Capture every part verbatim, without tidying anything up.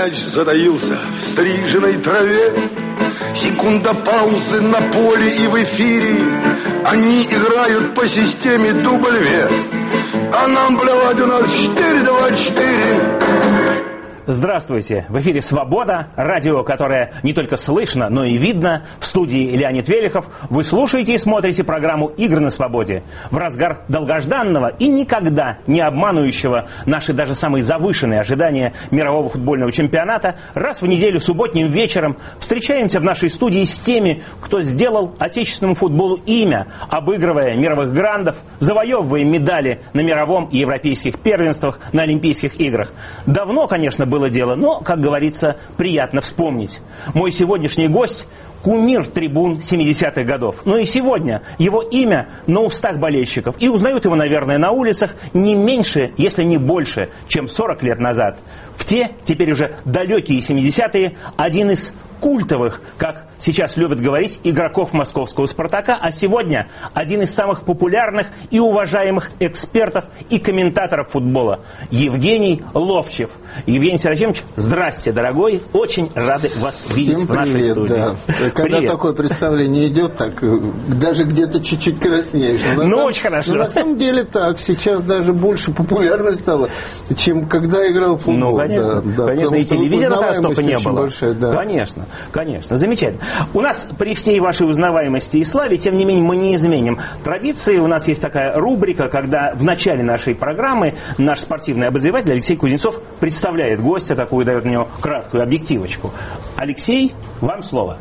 мяч затаился в стриженной траве. Секунда паузы на поле и в эфире. Они играют по системе дубль-ве. А нам плевать, у нас четыре два четыре. Здравствуйте! В эфире «Свобода», радио, которое не только слышно, но и видно. В студии Леонид Велихов. Вы слушаете и смотрите программу «Игры на свободе». В разгар долгожданного и никогда не обманывающего наши даже самые завышенные ожидания мирового футбольного чемпионата, раз в неделю субботним вечером встречаемся в нашей студии с теми, кто сделал отечественному футболу имя, обыгрывая мировых грандов, завоевывая медали на мировом и европейских первенствах, на Олимпийских играх. Давно, конечно, было дело, но, как говорится, приятно вспомнить. Мой сегодняшний гость – кумир трибун семидесятых годов. Но и сегодня его имя на устах болельщиков. И узнают его, наверное, на улицах не меньше, если не больше, чем сорок лет назад. В те, теперь уже далекие семидесятые, один из культовых, как сейчас любят говорить, игроков московского «Спартака», а сегодня один из самых популярных и уважаемых экспертов и комментаторов футбола – Евгений Ловчев. Евгений Серафимович, здрасте, дорогой, очень рады вас видеть. Всем в нашей привет, студии. Да. Когда привет. Такое представление идет, так даже где-то чуть-чуть краснеешь. Но ну, самом, очень хорошо. Но на самом деле так, сейчас даже больше популярность стало, чем когда играл в футбол. Ну, конечно, да, конечно, да, и телевизора столько не было. Большая, да. Конечно, конечно, замечательно. У нас при всей вашей узнаваемости и славе, тем не менее, мы не изменим традиции. У нас есть такая рубрика, когда в начале нашей программы наш спортивный обозреватель Алексей Кузнецов представляет гостя, такую дает на него краткую объективочку. Алексей, вам слово.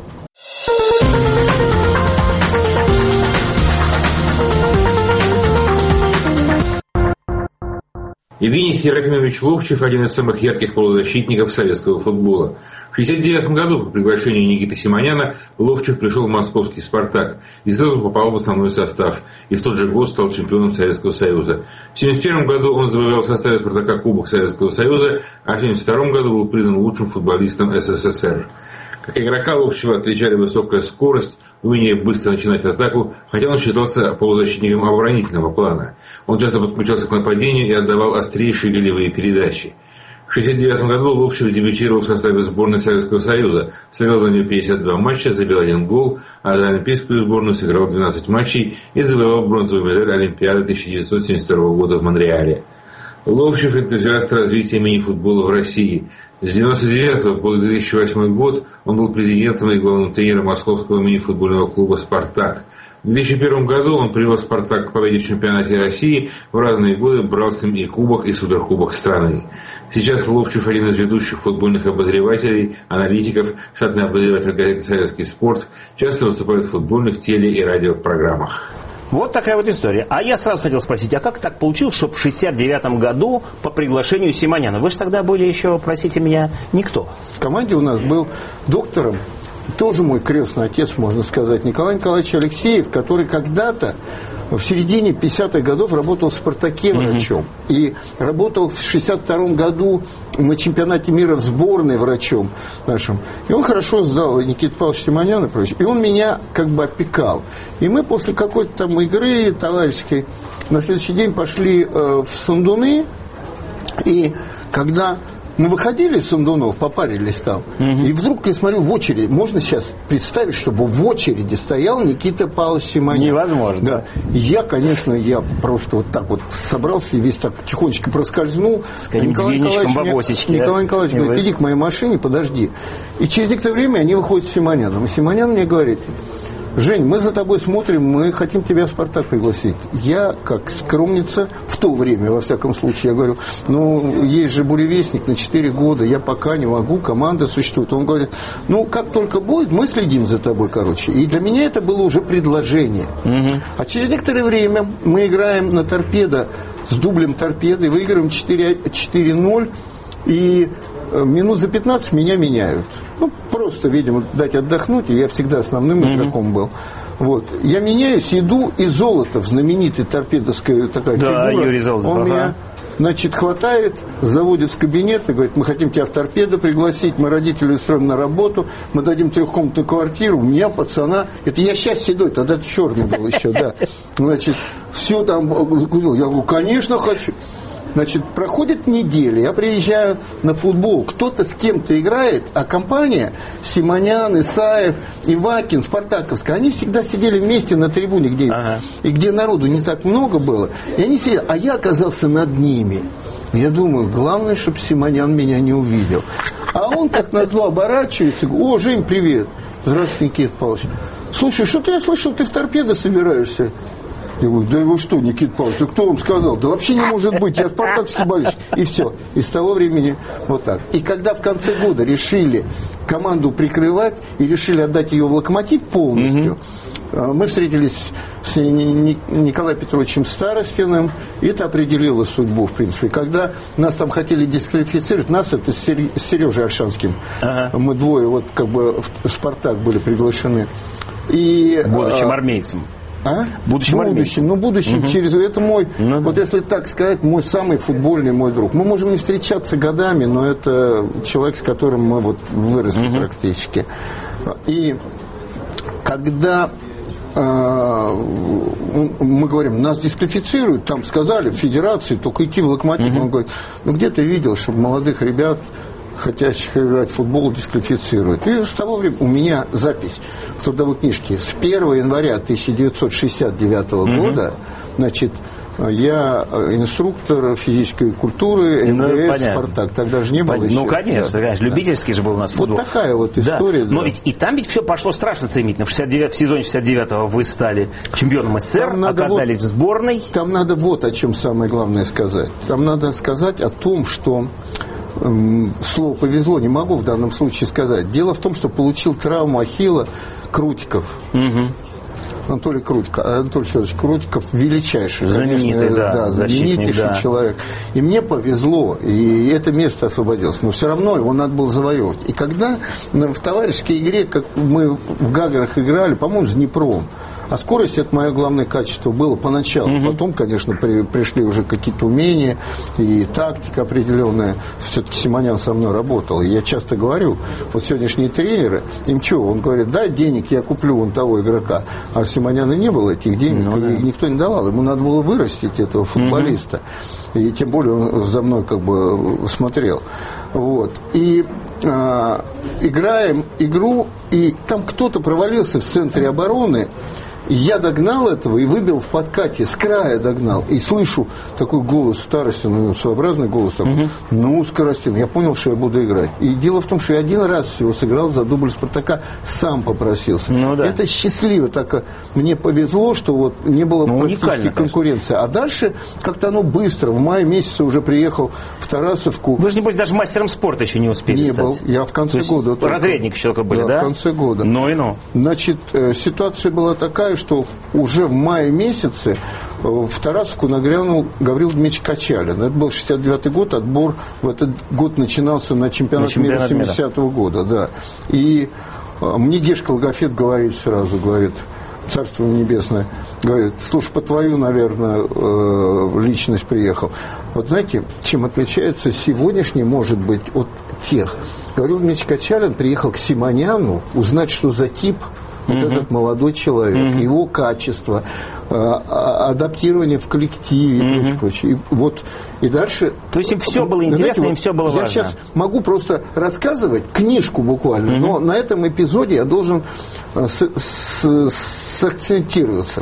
Евгений Серафимович Ловчев – один из самых ярких полузащитников советского футбола. В шестьдесят девятом году по приглашению Никиты Симоняна Ловчев пришел в московский «Спартак» и сразу попал в основной состав. И в тот же год стал чемпионом Советского Союза. В семьдесят первом году он завоевал в составе «Спартака» Кубок Советского Союза, а в семьдесят втором году был признан лучшим футболистом СССР. Как игрока Ловчева отличали высокая скорость, умение быстро начинать атаку, хотя он считался полузащитником оборонительного плана. Он часто подключался к нападению и отдавал острейшие голевые передачи. В шестьдесят девятом году Ловчев дебютировал в составе сборной Советского Союза, сыграл за нее пятьдесят два матча, забил один гол, а за олимпийскую сборную сыграл двенадцать матчей и завоевал бронзовую медаль Олимпиады тысяча девятьсот семьдесят второго года в Монреале. Ловчев – энтузиаст развития мини-футбола в России. С девяносто девятого по две тысячи восьмой год он был президентом и главным тренером московского мини-футбольного клуба «Спартак». В две тысячи первом году он привел «Спартак» к победе в чемпионате России, в разные годы брал с ним и кубок, и суперкубок страны. Сейчас Ловчев один из ведущих футбольных обозревателей, аналитиков, штатный обозреватель газеты «Советский спорт», часто выступает в футбольных теле- и радиопрограммах. Вот такая вот история. А я сразу хотел спросить, а как так получилось, что в шестьдесят девятом году по приглашению Симоняна? Вы же тогда были еще, простите меня, никто. В команде у нас был доктором, тоже мой крестный отец, можно сказать, Николай Николаевич Алексеев, который когда-то в середине пятидесятых годов работал в «Спартаке» врачом. Mm-hmm. И работал в шестьдесят втором году на чемпионате мира в сборной врачом нашим. И он хорошо сдал, Никита Павлович Симонян и прочее. И он меня как бы опекал. И мы после какой-то там игры товарищеской на следующий день пошли э, в Сандуны. И когда мы выходили из Сандунов, попарились там, угу. И вдруг я смотрю в очередь, можно сейчас представить, чтобы в очереди стоял Никита Павлович Симонян. Невозможно. Да. И я, конечно, я просто вот так вот собрался и весь так тихонечко проскользнул. С каким двеничком бабосечки. Николай Николаевич говорит, иди к моей машине, подожди. И через некоторое время они выходят с Симоняном. И Симонян мне говорит: Жень, мы за тобой смотрим, мы хотим тебя в «Спартак» пригласить. Я, как скромница, в то время, во всяком случае, я говорю, ну, есть же буревестник на четыре года, я пока не могу, команда существует. Он говорит, ну, как только будет, мы следим за тобой, короче. И для меня это было уже предложение. Угу. А через некоторое время мы играем на «Торпедо» с дублем «Торпеды», выигрываем четыре ноль, и минут за пятнадцать меня меняют. Ну, просто, видимо, дать отдохнуть, и я всегда основным mm-hmm. игроком был. Вот. Я меняюсь, иду, и Золотов, знаменитый торпедовская такая да, фигура, Юрий Золотов, он ага. меня, значит, хватает, заводит в кабинет и говорит, мы хотим тебя в «Торпедо» пригласить, мы родителей устроим на работу, мы дадим трехкомнатную квартиру, у меня пацана, это я сейчас седой, тогда черный был еще, да. Значит, все там, я говорю, конечно, хочу. Значит, проходит неделя, я приезжаю на футбол, кто-то с кем-то играет, а компания Симонян, Исаев, Ивакин, Спартаковская, они всегда сидели вместе на трибуне, где, ага. и где народу не так много было. И они сидели, а я оказался над ними. Я думаю, главное, чтобы Симонян меня не увидел. А он так назло оборачивается, говорит: о, Жень, привет. Здравствуйте, Никита Павлович. Слушай, что-то я слышал, ты в торпедо собираешься. Я говорю: да вы что, Никита Павлович, да кто вам сказал? Да вообще не может быть, я спартаковский болельщик. И все. И с того времени вот так. И когда в конце года решили команду прикрывать и решили отдать ее в Локомотив полностью, mm-hmm. мы встретились с Николаем Петровичем Старостиным, и это определило судьбу, в принципе. Когда нас там хотели дисквалифицировать, нас это с Сережей Ольшанским, ага. мы двое вот как бы в «Спартак» были приглашены. И, будущим армейцем. А? Будущим будущим, ну, будущим угу. через... Это мой, ну, вот да. если так сказать, мой самый футбольный мой друг. Мы можем не встречаться годами, но это человек, с которым мы вот выросли угу. практически. И когда э, мы говорим, нас дисквалифицируют, там сказали в федерации, только идти в Локомотив. Угу. Он говорит: ну где ты видел, чтобы молодых ребят, хотящих играть в футбол, дисквалифицируют? И с того времени у меня запись в трудовой книжке с первого января тысяча девятьсот шестьдесят девятого mm-hmm. года, значит, я инструктор физической культуры эн дэ эс, ну, «Спартак». Тогда же не было Пон... еще. Ну, конечно, да. конечно. Любительский же был у нас футбол. Вот такая вот история. Да. Да. Но ведь и там ведь все пошло страшно стремительно. В, шестьдесят девятом, в сезоне шестьдесят девятого вы стали чемпионом СССР, оказались вот, в сборной. Там надо вот о чем самое главное сказать. Там надо сказать о том, что слово «повезло» не могу в данном случае сказать. Дело в том, что получил травму ахилла Крутиков. Угу. Анатолий Крутиков, Анатолий Федорович Крутиков величайший, знаменитый, конечно, да, да, знаменитейший да. человек. И мне повезло, и это место освободилось. Но все равно его надо было завоевывать. И когда в товарищеской игре, как мы в Гагарах играли, по-моему, с Днепром, а скорость — это мое главное качество было поначалу. Mm-hmm. Потом, конечно, при, пришли уже какие-то умения и тактика определенная. Все-таки Симонян со мной работал. И я часто говорю, вот сегодняшние тренеры, им что, он говорит: дай денег, я куплю вон того игрока. А у Симоняна не было этих денег, ну, и да. никто не давал. Ему надо было вырастить этого футболиста. Mm-hmm. И тем более он за мной как бы смотрел. Вот. И а, играем игру, и там кто-то провалился в центре обороны. Я догнал этого и выбил в подкате, с края догнал. И слышу такой голос Старостина, ну, своеобразный голос такой: угу. ну, Скоростин, я понял, что я буду играть. И дело в том, что я один раз всего сыграл за дубль «Спартака», сам попросился. Ну, да. Это счастливо, так мне повезло, что вот не было ну, практически конкуренции. А дальше как-то оно быстро. В мае месяце уже приехал в Тарасовку. Вы же, небось, даже мастером спорта еще не успели не стать. был. Я в конце года. Разрядник еще только были, да? Да, в конце года. Ну и ну. Значит, ситуация была такая, что уже в мае месяце в Тарасовку нагрянул Гаврил Дмитриевич Качалин. Это был шестьдесят девятый год, отбор в этот год начинался на чемпионат, на чемпионат мира семидесятого года. Да. И мне Гешка Логофет говорит сразу, говорит: Царство небесное, говорит: слушай, по твою, наверное, личность приехал. Вот знаете, чем отличается сегодняшний, может быть, от тех? Гаврил Дмитриевич Качалин приехал к Симоняну узнать, что за тип вот mm-hmm. этот молодой человек, mm-hmm. его качество, э, адаптирование в коллективе mm-hmm. и прочее, прочее. И, вот, и дальше... То есть им все было интересно, знаете, им все было я важно. Я сейчас могу просто рассказывать книжку буквально, mm-hmm. но на этом эпизоде я должен э, с, с, сакцентироваться.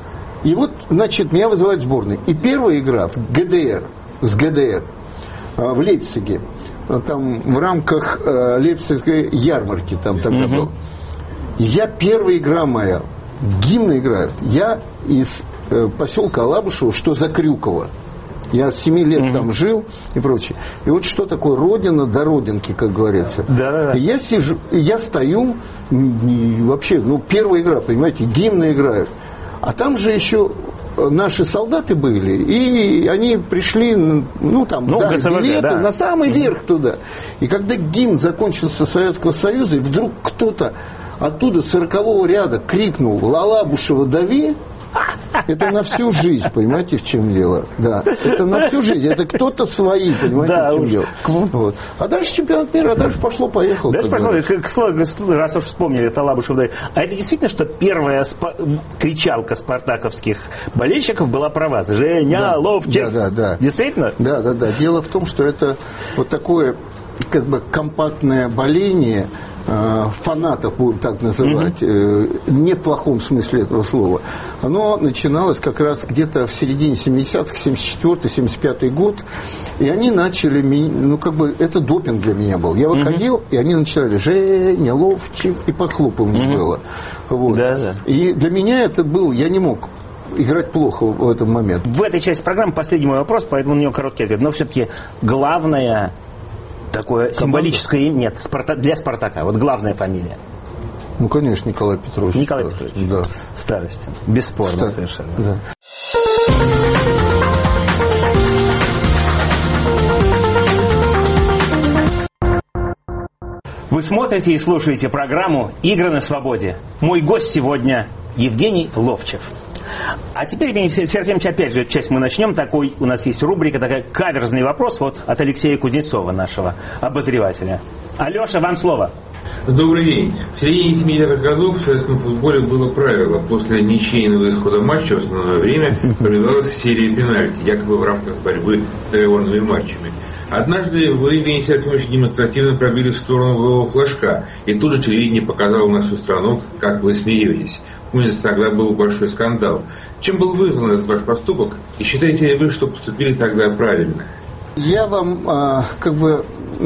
И вот, значит, меня вызывают в сборную. И первая игра в гэ дэ эр, с гэ дэ эр э, в Лейпциге, там в рамках э, Лейпцигской ярмарки там тогда mm-hmm. был. Я, первая игра моя, гимн играют. Я из э, поселка Алабушево, что за Крюково. Я с семи лет mm-hmm. там жил и прочее. И вот что такое родина до родинки, как говорится. Да-да-да. И я сижу, и я стою, и вообще, ну, первая игра, понимаете, гимны играют. А там же еще наши солдаты были, и они пришли, ну, там, ну, дали билеты да. на самый верх туда. И когда гимн закончился Советского Союза, и вдруг кто-то оттуда с сорокового ряда крикнул: «Лалабушева, дави!» Это на всю жизнь, понимаете, в чем дело? Да, это на всю жизнь. Это кто-то свои, понимаете, да, в чем уж. Дело? Вот. А дальше чемпионат мира, а дальше пошло-поехало. Дальше пошло, к, к слову, раз уж вспомнили Талабушев. А это действительно, что первая спа- кричалка спартаковских болельщиков была про вас? Женя, да, Ловчев. Да, да, да. Действительно? Да, да, да. Дело в том, что это вот такое, как бы, компактное боление фанатов, будем так называть, mm-hmm. не в плохом смысле этого слова, оно начиналось как раз где-то в середине семидесятых, семьдесят четвёртый семьдесят пятый год, и они начали, ну, как бы, это допинг для меня был. Я выходил, mm-hmm. и они начинали «Женя, Ловчев», и похлопывание mm-hmm. было. Вот. Да, да. И для меня это был, я не мог играть плохо в этот момент. В этой части программы последний мой вопрос, поэтому на него короткий ответ. Но все-таки главное... Такое символическое имя. Нет, Спарта... для Спартака. Вот главная фамилия. Ну, конечно, Николай Петрович. Николай Петрович. Да. Старостин. Бесспорно. Стар... совершенно. Да. Вы смотрите и слушаете программу «Игры на свободе». Мой гость сегодня Евгений Ловчев. А теперь, Серафимович, опять же, часть мы начнем. Такой, у нас есть рубрика, такая каверзный вопрос вот от Алексея Кузнецова, нашего обозревателя. Алеша, вам слово. Добрый день. В середине семидесятых годов в советском футболе было правило. После ничейного исхода матча в основное время проведалась серия пенальти, якобы в рамках борьбы с договорными матчами. Однажды вы, Евгений Серафимович, демонстративно пробили в сторону голого флажка, и тут же телевидение показало на всю страну, как вы смеетесь. Помнится, тогда был большой скандал. Чем был вызван этот ваш поступок, и считаете ли вы, что поступили тогда правильно? Я вам а, как бы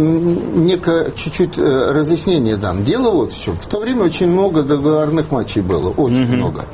некое чуть-чуть а, разъяснение дам. Дело вот в чем. В то время очень много договорных матчей было, очень mm-hmm. много.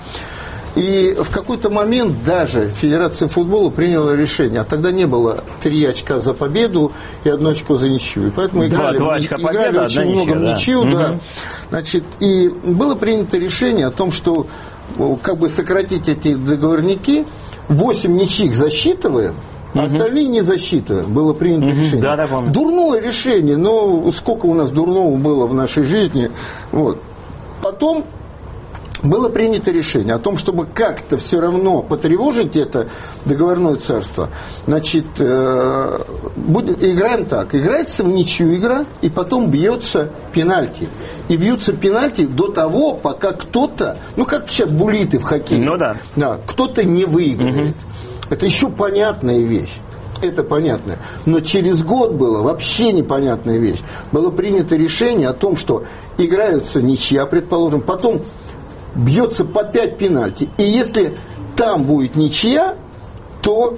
И в какой-то момент даже Федерация футбола приняла решение, а тогда не было три очка за победу и одно очко за ничью. И поэтому играли, два, два очка играли победа, очень много в ничью. Да. Да. Значит, и было принято решение о том, что как бы сократить эти договорники, восемь ничьих засчитываем, а остальные не засчитываем. Было принято угу. решение. Да, да, помню. Дурное решение, но сколько у нас дурного было в нашей жизни. Вот. Потом было принято решение о том, чтобы как-то все равно потревожить это договорное царство. Значит, э, будем, играем так. Играется в ничью игра, и потом бьется пенальти. И бьются пенальти до того, пока кто-то, ну как сейчас буллиты в хоккее, ну, да. Да, кто-то не выигрывает. Угу. Это еще понятная вещь. Это понятно. Но через год было вообще непонятная вещь. Было принято решение о том, что играются ничья, предположим, потом бьется по пять пенальти. И если там будет ничья, то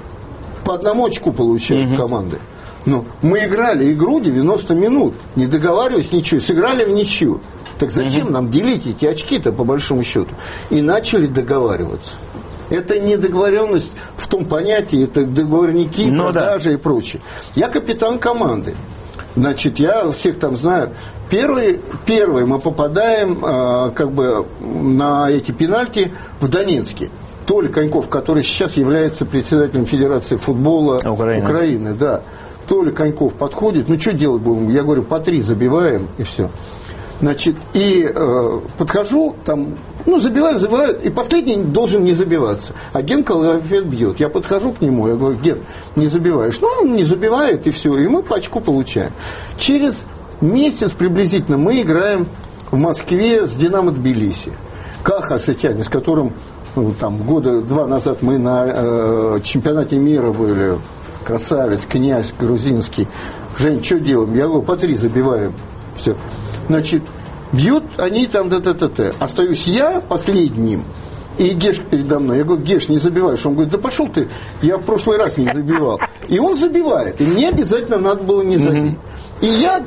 по одному очку получают угу. команды. Ну, мы играли игру девяносто минут, не договариваясь ничью, сыграли в ничью. Так зачем угу. нам делить эти очки-то, по большому счету? И начали договариваться. Это не договоренность в том понятии, это договорники, ну, продажи да. и прочее. Я капитан команды. Значит, я всех там знаю. Первый, первый мы попадаем э, как бы на эти пенальти в Донецке. Толя Коньков, который сейчас является председателем Федерации футбола Украины, Украины да. Толя Коньков подходит, ну что делать будем? Я говорю, по три забиваем и все. Значит, и э, подхожу, там, ну, забиваю, забиваю, и последний должен не забиваться. А Ген Колофет бьет. Я подхожу к нему, я говорю, Ген, не забиваешь. Ну, он не забивает, и все, и мы по очку получаем. Через месяц приблизительно мы играем в Москве с Динамо Тбилиси. Каха Сатяне, с которым ну, там, года два назад мы на э, чемпионате мира были. Красавец, князь грузинский. Жень, что делаем? Я говорю, по три забиваем. Все. Значит, бьют они там да-да-да-да. Остаюсь я последним. И Геш передо мной. Я говорю, Геш, не забиваешь. Он говорит, да пошел ты, я в прошлый раз не забивал. И он забивает. И мне обязательно надо было не забить. И я,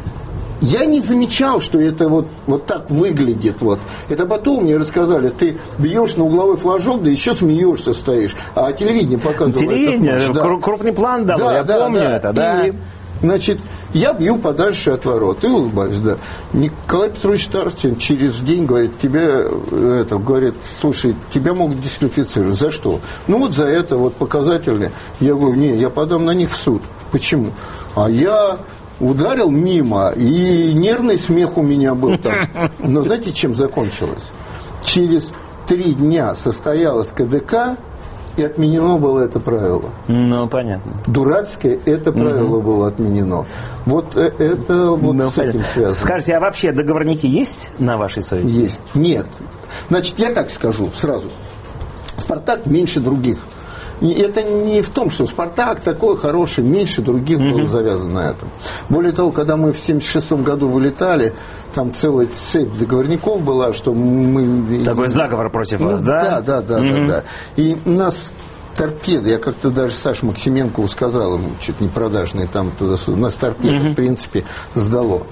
я не замечал, что это вот, вот так выглядит. Вот. Это потом мне рассказали, ты бьешь на угловой флажок, да еще смеешься стоишь. А телевидение показывало. Телевидение, этот матч, да. крупный план дал, да, я да, помню да. это. Да. И, значит, я бью подальше от ворот и улыбаюсь, да. Николай Петрович Старостин через день говорит, тебе, это, говорит, слушай, тебя могут дисквалифицировать. За что? Ну вот за это вот показательно. Я говорю, не, я подам на них в суд. Почему? А я ударил мимо, и нервный смех у меня был там. Но знаете, чем закончилось? Через три дня состоялась КДК, и отменено было это правило. Ну, понятно. Дурацкое это правило угу. было отменено. Вот это вот ну, с понятно. Этим связано. Скажите, а вообще договорники есть на вашей совести? Есть. Нет. Значит, я так скажу сразу. «Спартак» меньше других. Это не в том, что «Спартак» такой хороший, меньше других mm-hmm. было завязано на этом. Более того, когда мы в семьдесят шестом году вылетали, там целая цепь договорников была, что мы... Такой заговор против ну, вас, да? Да, да, да, mm-hmm. да, да. И нас торпеды, я как-то даже Саше Максименкову сказал, ему чуть не продажные там туда-сюда, нас торпеды, mm-hmm. в принципе, сдало.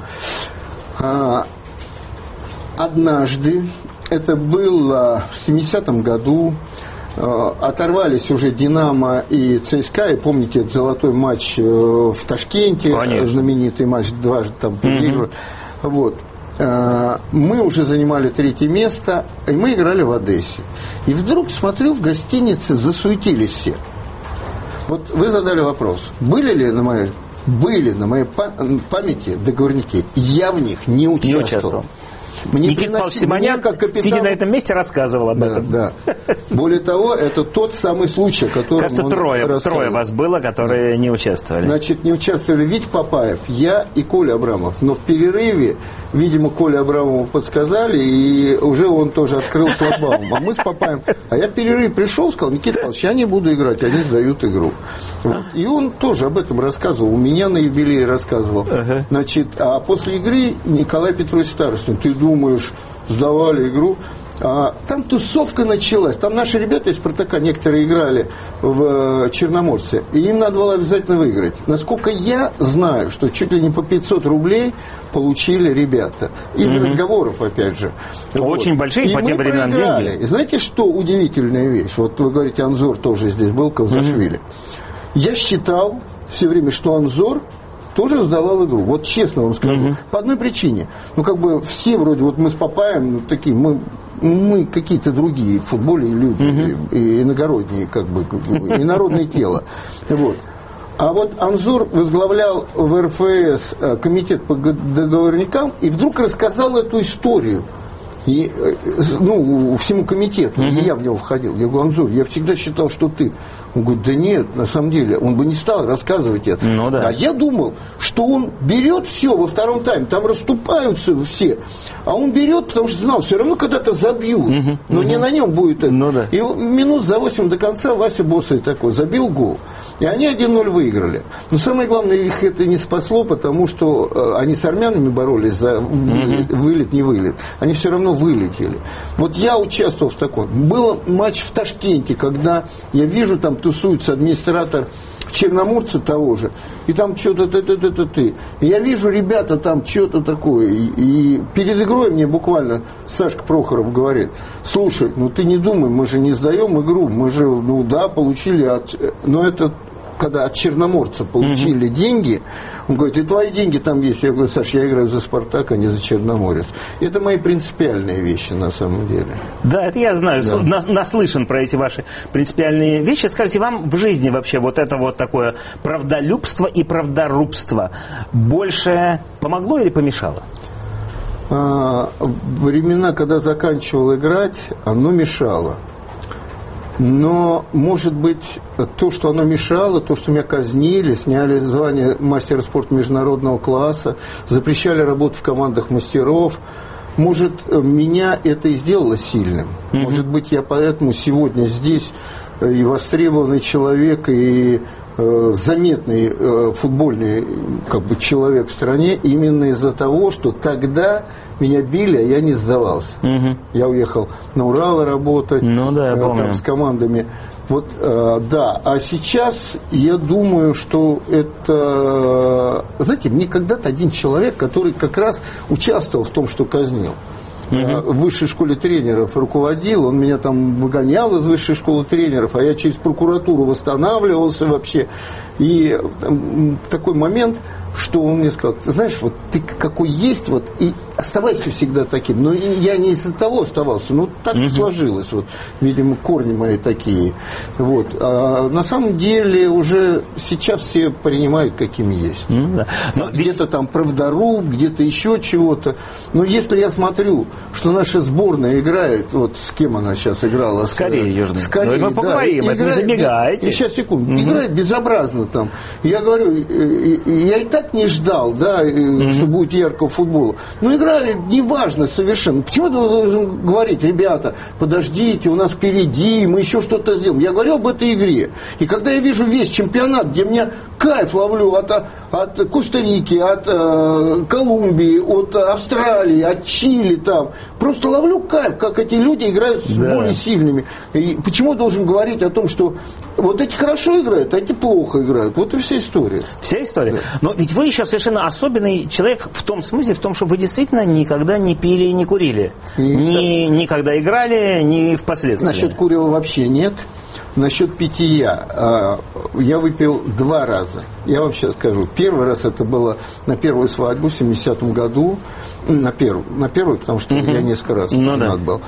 А, однажды, это было в семидесятом году, оторвались уже «Динамо» и ЦСКА, и помните этот золотой матч в Ташкенте, конечно. Знаменитый матч, дважды там проигрывали. Mm-hmm. Вот. Мы уже занимали третье место, и мы играли в Одессе. И вдруг, смотрю, в гостинице засуетились все. Вот вы задали вопрос, были ли на моей, были на моей памяти договорники? Я в них не участвовал. Не участвовал. Мне Никита Павлович Симонян, как капитан... сидя на этом месте, рассказывал об да, этом. Да. Более того, это тот самый случай, о котором Кажется, он трое, рассказывал. трое вас было, которые да. не участвовали. Значит, не участвовали Витя Папаев, я и Коля Абрамов. Но в перерыве, видимо, Коля Абрамову подсказали, и уже он тоже открыл шлагбаум. А мы с Папаевым... А я в перерыве пришел, сказал: Никита Павлович, я не буду играть, они сдают игру. Вот. И он тоже об этом рассказывал. У меня на юбилее рассказывал. Ага. Значит, а после игры Николай Петрович Старостин, ты думаешь, сдавали игру, а там тусовка началась. Там наши ребята из «Спартака» некоторые играли в Черноморце, и им надо было обязательно выиграть. Насколько я знаю, что чуть ли не по пятьсот рублей получили ребята. Из mm-hmm. разговоров, опять же. Очень вот. Большие и по тем временам деньги. И знаете, что удивительная вещь? Вот вы говорите, Анзор тоже здесь был, Кавзашвили. Mm-hmm. Я считал все время, что Анзор тоже сдавал игру. Вот честно вам скажу. Mm-hmm. По одной причине. Ну, как бы все вроде, вот мы с Папаем, ну, такие, мы, мы какие-то другие в футболе люди, mm-hmm. и иногородние, как бы, инородное тело. Вот. А вот Анзор возглавлял в эр эф эс комитет по договорникам и вдруг рассказал эту историю. И, ну, всему комитету. Mm-hmm. И я в него входил. Я говорю: Анзор, я всегда считал, что ты. Он говорит: да нет, на самом деле, он бы не стал рассказывать это. Ну, да. А я думал, что он берет все во втором тайме, там расступаются все. А он берет, потому что знал, все равно когда-то забьют. Угу, но угу. не на нем будет это. Ну, да. И минут за восемь до конца Вася Босый такой забил гол. И они один ноль выиграли. Но самое главное, их это не спасло, потому что э, они с армянами боролись за вылет, вылет, не вылет. Они все равно вылетели. Вот я участвовал в таком. Был матч в Ташкенте, когда я вижу, там тусуется администратор Черноморца того же, и там что-то ты-ты-ты-ты. И я вижу, ребята, там что-то такое. И, и перед игрой мне буквально Сашка Прохоров говорит: слушай, ну ты не думай, мы же не сдаем игру, мы же, ну да, получили от... Но это... когда от Черноморца получили mm-hmm. деньги, он говорит: и твои деньги там есть. Я говорю: Саш, я играю за «Спартак», а не за Черноморец. Это мои принципиальные вещи на самом деле. Да, это я знаю, да. наслышан про эти ваши принципиальные вещи. Скажите, вам в жизни вообще вот это вот такое правдолюбство и правдорубство больше помогло или помешало? А, времена, когда заканчивал играть, оно мешало. Но, может быть, то, что оно мешало, то, что меня казнили, сняли звание мастера спорта международного класса, запрещали работать в командах мастеров, может, меня это и сделало сильным. Mm-hmm. Может быть, я поэтому сегодня здесь и востребованный человек, и э, заметный э, футбольный как бы, человек в стране именно из-за того, что тогда... меня били, а я не сдавался. Угу. Я уехал на Урал работать, ну, да, я помню. Там, с командами. Вот, э, да. А сейчас я думаю, что это... Знаете, мне когда-то один человек, который как раз участвовал в том, что казнил, угу. в высшей школе тренеров руководил, он меня там выгонял из высшей школы тренеров, а я через прокуратуру восстанавливался вообще. И такой момент, что он мне сказал: ты знаешь, вот ты какой есть, вот и оставайся всегда таким. Но я не из-за того оставался, но так угу. сложилось. Вот, видимо, корни мои такие. Вот. А на самом деле уже сейчас все принимают, какими есть. Ну, да. Но где-то ведь... там правдоруб, где-то еще чего-то. Но если я смотрю, что наша сборная играет, вот с кем она сейчас играла? С Кореей Южной. С Кореей, мы поговорим, да, это не забегайте. Сейчас, секунду. Угу. Играет безобразно там. Я говорю, я и так не ждал, да, угу. что будет яркого футбола. Но играли неважно совершенно. Почему ты должен говорить: ребята, подождите, у нас впереди, мы еще что-то сделаем. Я говорю об этой игре. И когда я вижу весь чемпионат, где меня кайф ловлю от, от Коста-Рики, от э, Колумбии, от Австралии, от Чили там, просто ловлю кайф, как эти люди играют с да. более сильными. И почему я должен говорить о том, что вот эти хорошо играют, а эти плохо играют? Вот и вся история. Вся история. Да. Но ведь вы еще совершенно особенный человек в том смысле, в том, что вы действительно никогда не пили и не курили. И ни, да. ни когда играли, ни впоследствии. Насчет курева вообще нет. Насчет питья. Я выпил два раза. Я вам сейчас скажу. Первый раз это было на первую свадьбу в семидесятом году. На первую, на первую, потому что угу. я несколько раз ну, женат да. был.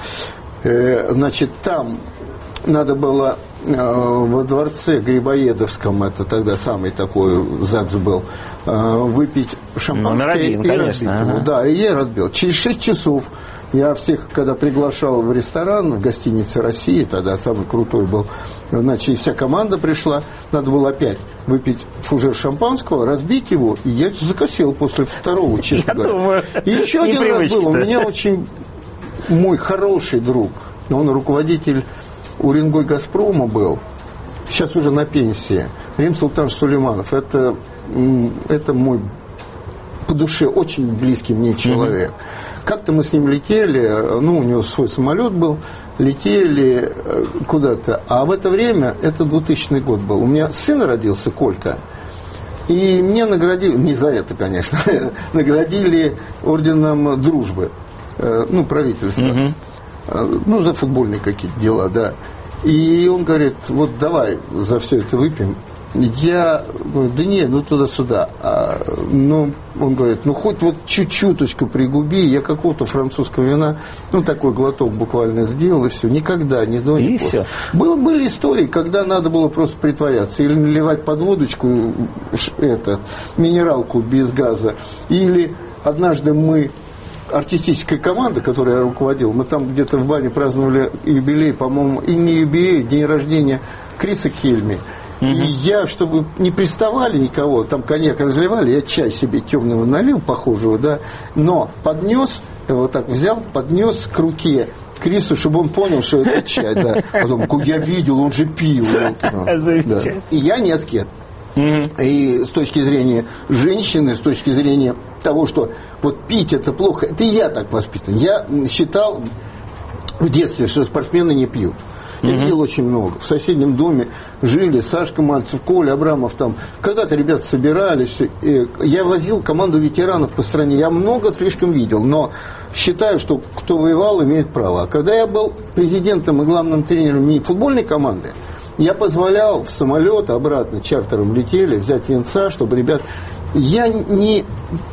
Значит, там надо было во дворце Грибоедовском, это тогда самый такой ЗАГС был, выпить шампанское. Номер один, и конечно. Ага. Да, и я разбил. Через шесть часов я всех, когда приглашал в ресторан в гостинице «России», тогда самый крутой был, значит, вся команда пришла, надо было опять выпить фужер шампанского, разбить его, и я закосил после второго, честно говоря. Думаю, и еще один раз был, у меня очень мой хороший друг, он руководитель Уренгой «Газпрома» был, сейчас уже на пенсии, Рим Султанович Сулейманов, это, это мой по душе очень близкий мне человек. Mm-hmm. Как-то мы с ним летели, ну, у него свой самолет был, летели куда-то, а в это время, это двухтысячный год был, у меня сын родился, Колька, и мне наградили, не за это, конечно, наградили орденом дружбы, ну, правительство. Mm-hmm. Ну, за футбольные какие-то дела, да. И он говорит: вот давай за все это выпьем. Я говорю: да не, ну туда-сюда. А, ну, он говорит: ну хоть вот чуть-чуточку пригуби. Я какого-то французского вина, ну такой глоток буквально сделал, и все. Никогда, ни до, ни после. Было, были истории, когда надо было просто притворяться. Или наливать под водочку это, минералку без газа. Или однажды мы... артистическая команда, которой я руководил, мы там где-то в бане праздновали юбилей, по-моему, и не юбилей, день рождения Криса Кельми. Mm-hmm. И я, чтобы не приставали никого, там коньяк разливали, я чай себе темного налил, похожего, да, но поднес, вот так взял, поднес к руке Крису, чтобы он понял, что это чай, да. Потом, я видел, он же пил. Да. И я не аскет. Mm-hmm. И с точки зрения женщины, с точки зрения того, что вот пить это плохо, это я так воспитан. Я считал в детстве, что спортсмены не пьют. Я mm-hmm. видел очень много. В соседнем доме жили Сашка Мальцев, Коля Абрамов там. Когда-то ребята собирались. Я возил команду ветеранов по стране. Я много слишком видел, но считаю, что кто воевал, имеет право. А когда я был президентом и главным тренером не футбольной команды, я позволял в самолет обратно, чартером летели, взять венца, чтобы ребят... Я не,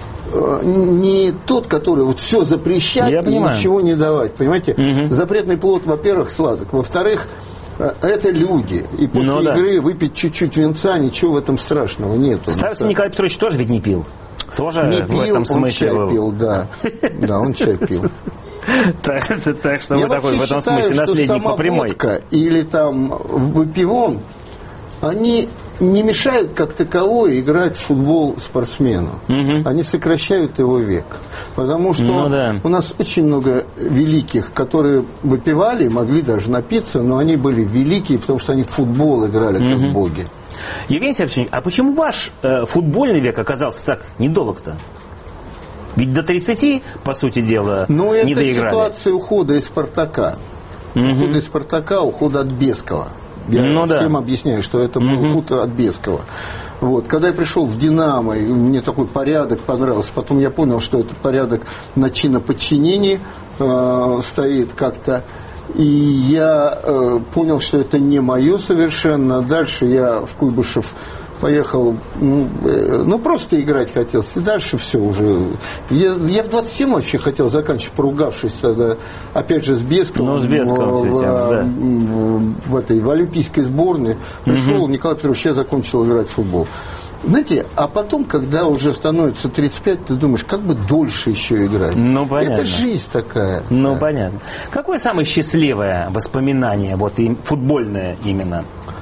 не тот, который вот все запрещать я и понимаю. Ничего не давать. Понимаете? Угу. Запретный плод, во-первых, сладок. Во-вторых, это люди. И после ну, игры да. выпить чуть-чуть венца, ничего в этом страшного нету. Старый Николай Петрович тоже ведь не пил? Тоже не в пил, этом смысле он чай пил, да. Да, он чай пил. Так, так что вы такой в этом смысле наследник по прямой. Водка или там выпивон, они не мешают как таковой играть в футбол спортсмену. Угу. Они сокращают его век. Потому что ну, да. у нас очень много великих, которые выпивали, могли даже напиться, но они были великие, потому что они в футбол играли как угу. боги. Евгений Сергеевич, а почему ваш э, футбольный век оказался так недолг-то? Ведь до тридцати, по сути дела, ну, не доиграли. Ну, это ситуация ухода из «Спартака». Угу. Ухода из «Спартака», ухода от Бескова. Я ну, всем да. объясняю, что это был угу. уход от Бескова. Вот. Когда я пришел в «Динамо», и мне такой порядок понравился, потом я понял, что это порядок на чиноподчинении э, стоит как-то. И я э, понял, что это не мое совершенно. Дальше я в Куйбышев поехал, ну, ну, просто играть хотел. И дальше все уже. Я, я в двадцать семь вообще хотел заканчивать, поругавшись тогда, опять же, с Бесковым. Ну, с Бесковым, в, да. в, в этой, в олимпийской сборной. Пришел, угу. Николай Петрович, я закончил играть в футбол. Знаете, а потом, когда уже становится тридцать пять, ты думаешь, как бы дольше еще играть. Ну, понятно. Это жизнь такая. Ну, да. понятно. Какое самое счастливое воспоминание, вот и футбольное именно?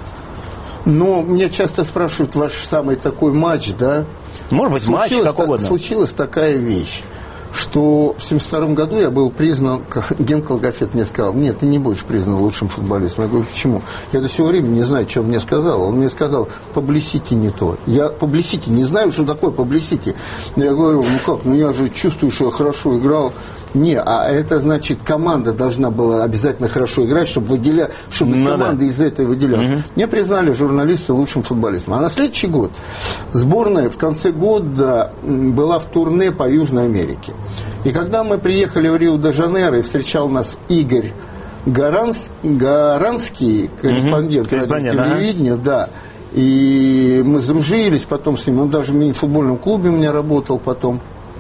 Ну, меня часто спрашивают, ваш самый такой матч, да? Может быть, случилась матч, как так, угодно. Случилась такая вещь, что в семьдесят втором году я был признан, как Генка Логофет мне сказал, нет, ты не будешь признан лучшим футболистом. Я говорю, почему? Я до сего времени не знаю, что он мне сказал. Он мне сказал, паблисити не то. Я паблисити, не знаю, что такое паблисити. Я говорю, ну как, ну я же чувствую, что я хорошо играл. Не, а это значит, команда должна была обязательно хорошо играть, чтобы, выделя... чтобы из ну, команды да. из этой выделялась. Угу. Меня признали журналисты лучшим футболистом. А на следующий год сборная в конце года была в турне по Южной Америке. И когда мы приехали в Рио-де-Жанейро, и встречал нас Игорь Гаранс... Гаранский, корреспондент, угу. телевидения, ага. да. И мы сдружились потом с ним. Он даже в мини-футбольном клубе у меня работал потом.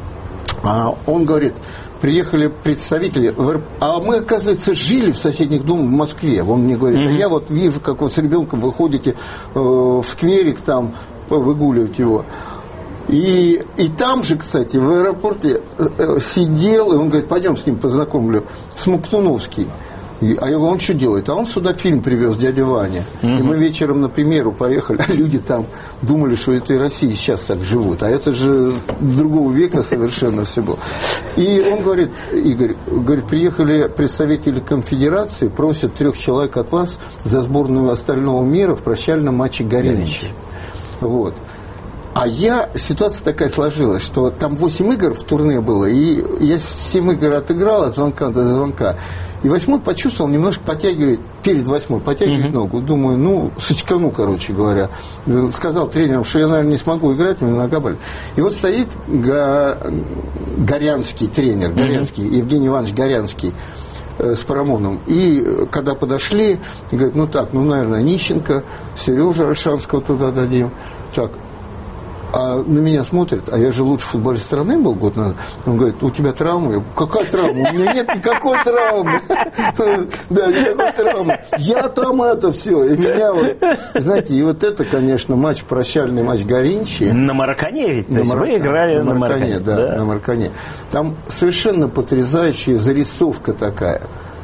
А он говорит... Приехали представители, а мы, оказывается, жили в соседних домах в Москве. Он мне говорит, mm-hmm. а я вот вижу, как вы с ребенком выходите э, в скверик, там, выгуливать его. И, и там же, кстати, в аэропорте э, сидел, и он говорит, пойдем с ним познакомлю, Смоктуновский. И, а я говорю, он что делает? А он сюда фильм привез, дядя Ваня. Mm-hmm. И мы вечером на премьеру поехали, а люди там думали, что это и Россия сейчас так живут. А это же другого века совершенно все было. И он говорит, Игорь, говорит, приехали представители конфедерации, просят трех человек от вас за сборную остального мира в прощальном матче Гореничи. Вот. А я, ситуация такая сложилась, что там восемь игр в турне было, и я семь игр отыграл от звонка до звонка. И восьмой почувствовал, немножко подтягивает, перед восьмой подтягивает uh-huh. ногу. Думаю, ну, сочкану, короче говоря. Сказал тренерам, что я, наверное, не смогу играть, у меня нога болит. И вот стоит Го... Горянский тренер, Горянский, uh-huh. Евгений Иванович Горянский, с Парамоном. И когда подошли, говорят, ну так, ну, наверное, Нищенко, Сережа Ольшанского туда дадим. Так. А на меня смотрят, а я же лучший футболист страны был год назад. Он говорит, у тебя травма? Я говорю, какая травма? У меня нет никакой травмы. Да, никакой травмы. Я там это все. И меня вот, знаете, и вот это, конечно, матч, прощальный матч Гореничи. На Маракане ведь? То есть вы играли на Маракане. Да, на Маракане. Там совершенно потрясающая зарисовка такая.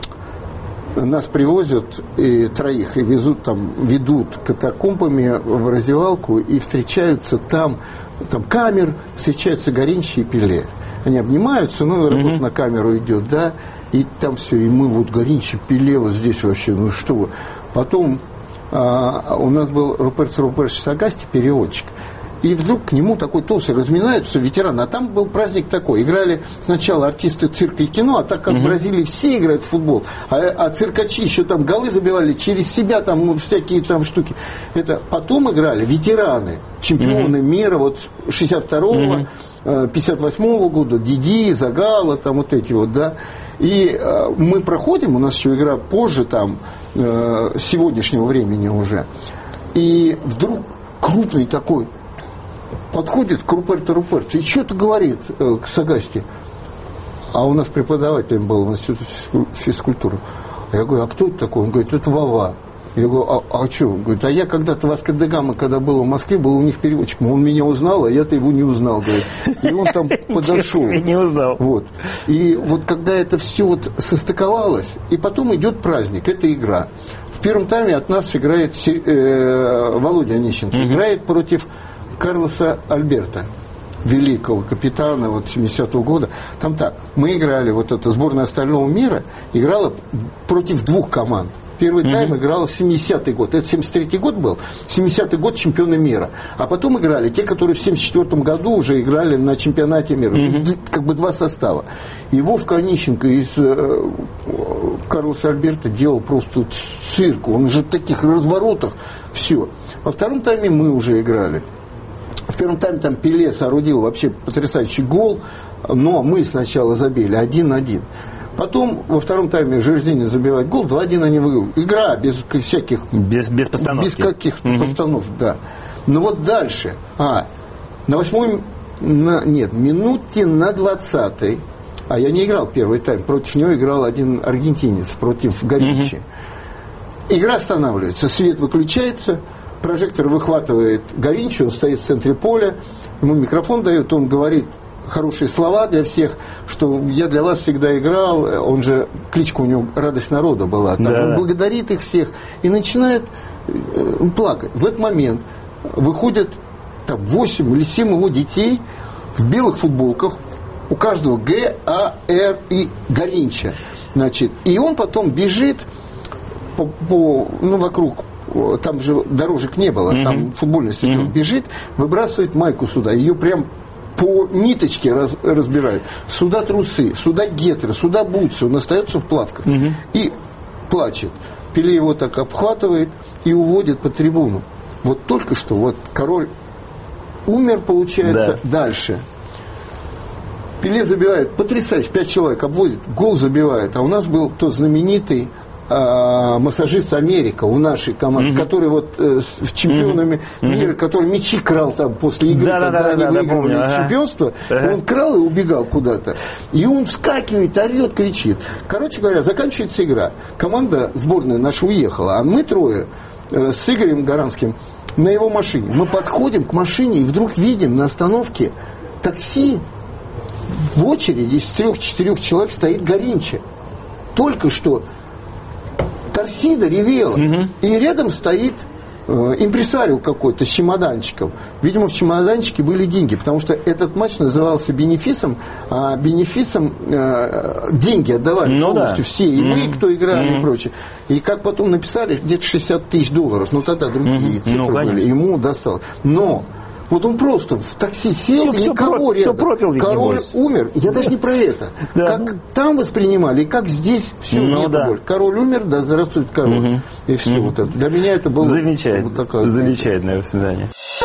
Нас привозят и троих и везут там, ведут катакомбами в раздевалку и встречаются там, там камер, встречаются Гореничи и Пеле. Они обнимаются, ну, работа mm-hmm. на камеру идет, да, и там все, и мы вот Гореничи, Пеле, вот здесь вообще, ну что вы. Потом а, у нас был Руперто Руперто Сагасти, переводчик. И вдруг к нему такой толстый разминается, ветеран. А там был праздник такой. Играли сначала артисты цирка и кино, а так как uh-huh. в Бразилии все играют в футбол, а, а циркачи еще там голы забивали через себя, там ну, всякие там штуки. Это потом играли ветераны, чемпионы uh-huh. мира, вот шестьдесят второго, uh-huh. пятьдесят восьмого года, Диди, Загала, там вот эти вот, да. И э, мы проходим, у нас еще игра позже, там, э, сегодняшнего времени уже. И вдруг крупный такой подходит к Руперто Руперто и что-то говорит э, к Сагасти. А у нас преподавателем был в институте физкультуры. Я говорю, а кто это такой? Он говорит, это Вова. Я говорю, а, а что? Он говорит, а я когда-то Васко де Гама, когда был в Москве, был у них переводчиком. Он меня узнал, а я-то его не узнал. Говорит. И он там подошел. Не узнал. Вот. И вот когда это все вот состыковалось, и потом идет праздник, это игра. В первом тайме от нас играет э, Володя Онищенко, mm-hmm. играет против Карлоса Альберта, великого капитана вот семидесятого года. Там так, мы играли, вот эта сборная остального мира играла против двух команд. Первый mm-hmm. тайм играл семидесятый год. Это семьдесят третий год был. семидесятый год чемпионы мира. А потом играли те, которые в семьдесят четвёртом году уже играли на чемпионате мира. Mm-hmm. Как бы два состава. И Вовка Онищенко из э, Карлоса Альберта делал просто цирк. Он же в таких разворотах. Все. Во втором тайме мы уже играли. В первом тайме там Пеле соорудил вообще потрясающий гол. Но мы сначала забили один-один. Потом во втором тайме Жердинин забивает гол, два-один они выигрывают. Игра без всяких... Без, без постановки. Без каких-то mm-hmm. постановок, да. Но вот дальше, а, на восьмой, на, нет, минуте на двадцатой, а я не играл первый тайм, против него играл один аргентинец, против Горинчи. Mm-hmm. Игра останавливается, свет выключается, прожектор выхватывает Горинчи, он стоит в центре поля, ему микрофон дают, он говорит хорошие слова для всех, что я для вас всегда играл, он же, кличка у него «Радость народа» была, там, да. Он благодарит их всех и начинает э, плакать. В этот момент выходят там восемь или семь его детей в белых футболках, у каждого Г, А, Р и Горинча. Значит, и он потом бежит по, по, ну, вокруг, там же дорожек не было, mm-hmm. там футбольный стадион, mm-hmm. бежит, выбрасывает майку сюда, ее прям по ниточке раз, разбирают. Сюда трусы, сюда гетры, сюда бутсы, он остается в плавках. Mm-hmm. И плачет. Пеле его так обхватывает и уводит по трибуну. Вот только что вот король умер, получается, да. Дальше. Пеле забивает, потрясающе, пять человек обводит, гол забивает. А у нас был тот знаменитый а, массажист Америка у нашей команды, mm-hmm. который вот э, с чемпионами mm-hmm. мира, который мячи крал там после игры, да, когда да, они да, выигрывали да, чемпионство, ага. Он крал и убегал куда-то. И он вскакивает, орет, кричит. Короче говоря, заканчивается игра. Команда сборная наша уехала, а мы трое э, с Игорем Гаранским на его машине. Мы подходим к машине и вдруг видим на остановке такси. В очереди из трех-четырех человек стоит Горинча. Только что торсида ревела. Угу. И рядом стоит э, импресарио какой-то с чемоданчиком. Видимо, в чемоданчике были деньги, потому что этот матч назывался бенефисом, а бенефисом э, деньги отдавали ну, полностью да. все, и мы, mm-hmm. кто играли mm-hmm. и прочее. И как потом написали, где-то шестьдесят тысяч долларов. Ну, тогда другие mm-hmm. цифры ну, были. Ему досталось. Но вот он просто в такси сел, все, и никого все про, рядом. Все король умер. Я даже не про это. Да. Как там воспринимали, и как здесь все ну, нет да. больше. Король умер, да здравствует король. Угу. И все. Угу. Вот это. Для меня это было замечательно. Вот такое. Замечательное воспоминание.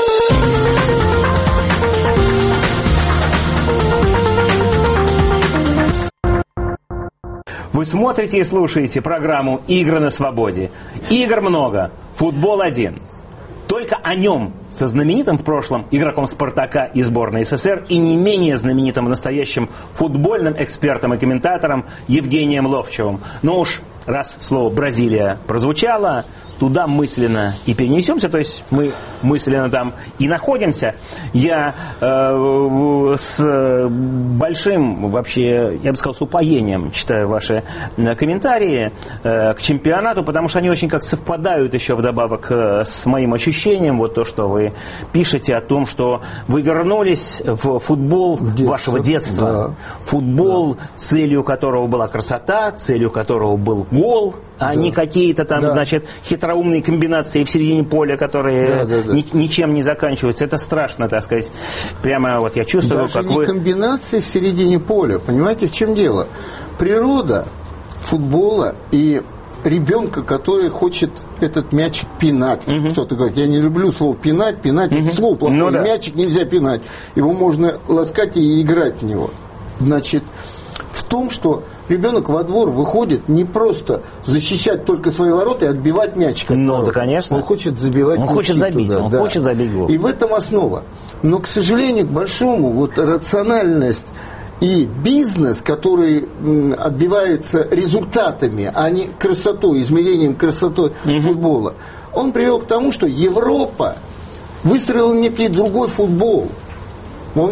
Вы смотрите и слушаете программу «Игры на свободе». Игр много, футбол один. Только о нем, со знаменитым в прошлом игроком «Спартака» и сборной СССР, и не менее знаменитым настоящим футбольным экспертом и комментатором Евгением Ловчевым. Но уж раз слово «Бразилия» прозвучало, туда мысленно и перенесемся, то есть мы мысленно там и находимся. Я э, с большим, вообще, я бы сказал, с упоением читаю ваши комментарии э, к чемпионату, потому что они очень как совпадают еще вдобавок э, с моим ощущением, вот то, что вы пишете о том, что вы вернулись в футбол детство, вашего детства. Да. Футбол, да. целью которого была красота, целью которого был гол, а да. не какие-то там, да. значит, хитроумные комбинации в середине поля, которые да, да, да. Ни, ничем не заканчиваются. Это страшно, так сказать. Прямо вот я чувствую, даже как не вы... комбинации в середине поля. Понимаете, в чем дело? Природа футбола и ребенка, который хочет этот мячик пинать. Угу. Кто-то говорит, я не люблю слово пинать, пинать, угу. это слово плохое. Ну, да. Мячик нельзя пинать. Его можно ласкать и играть в него. Значит, в том, что ребенок во двор выходит не просто защищать только свои ворота и отбивать мячик. Ну, да, конечно. Он хочет забивать. Он хочет забить, туда, он да. хочет забить гол. И в этом основа. Но, к сожалению, к большому, вот рациональность и бизнес, который м, отбивается результатами, а не красотой, измерением красоты угу. футбола, он привел к тому, что Европа выстроила некий другой футбол. Он,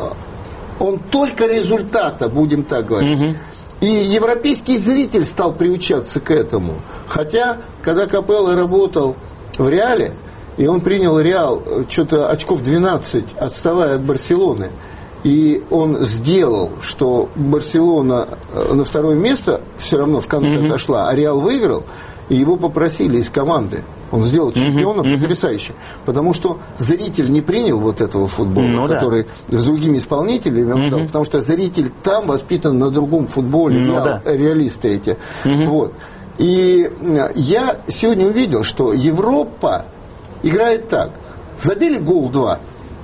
он только результата, будем так говорить. Угу. И европейский зритель стал приучаться к этому. Хотя, когда Капелло работал в Реале, и он принял Реал что-то очков двенадцать, отставая от Барселоны, и он сделал, что Барселона на второе место все равно в конце mm-hmm. отошла, а Реал выиграл, и его попросили из команды. Он сделал чемпионом mm-hmm. потрясающе. Потому что зритель не принял вот этого футбола, ну, который да. с другими исполнителями, mm-hmm. потому что зритель там воспитан на другом футболе, ну, реал, да. реалисты эти. Mm-hmm. Вот. И я сегодня увидел, что Европа играет так. Забили гол два.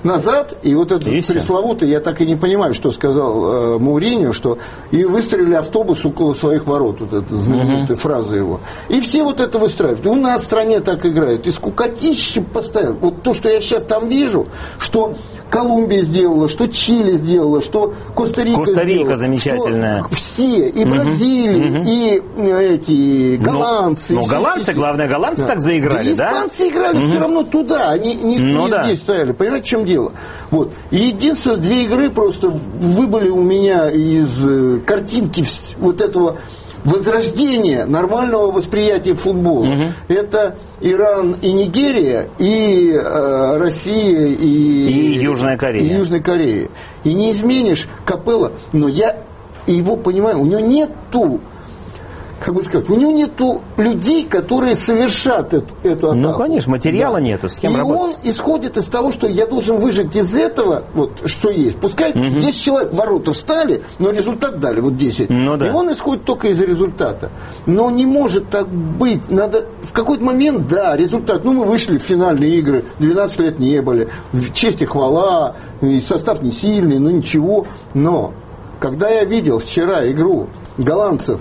назад, и вот этот и пресловутый, я так и не понимаю, что сказал э, Мауриньо, что и выстроили автобус около своих ворот, вот эта знаменитая uh-huh. фраза его. И все вот это выстраивают. И у нас в стране так играют. И скукотища постоянно. Вот то, что я сейчас там вижу, что Колумбия сделала, что Чили сделала, что Коста-Рика Коста-Рика сделала. замечательная. Все, и Бразилия, uh-huh. и эти голландцы. Ну, ну голландцы, все, главное, голландцы да. так заиграли, да? Испанцы играли uh-huh. все равно туда, они не, ну, не да. здесь стояли. Понимаете, в чем дело? Вот. И единственное, две игры просто выбыли у меня из картинки вот этого возрождения нормального восприятия футбола. Угу. Это Иран и Нигерия, и э, Россия, и, и Южная Корея. И Южная Корея. И не изменишь Капелло, но я его понимаю, у него нету, как бы сказать, у него нету людей, которые совершат эту, эту атаку. Ну, конечно, материала да. нету, с кем и работать. И он исходит из того, что я должен выжать из этого, вот, что есть. Пускай угу. десять человек в ворота встали, но результат дали, вот десять. Ну, да. И он исходит только из результата. Но не может так быть. Надо в какой-то момент, да, результат. Ну, мы вышли в финальные игры, двенадцать лет не были. Честь и хвала, и состав не сильный, ну ничего. Но, когда я видел вчера игру голландцев,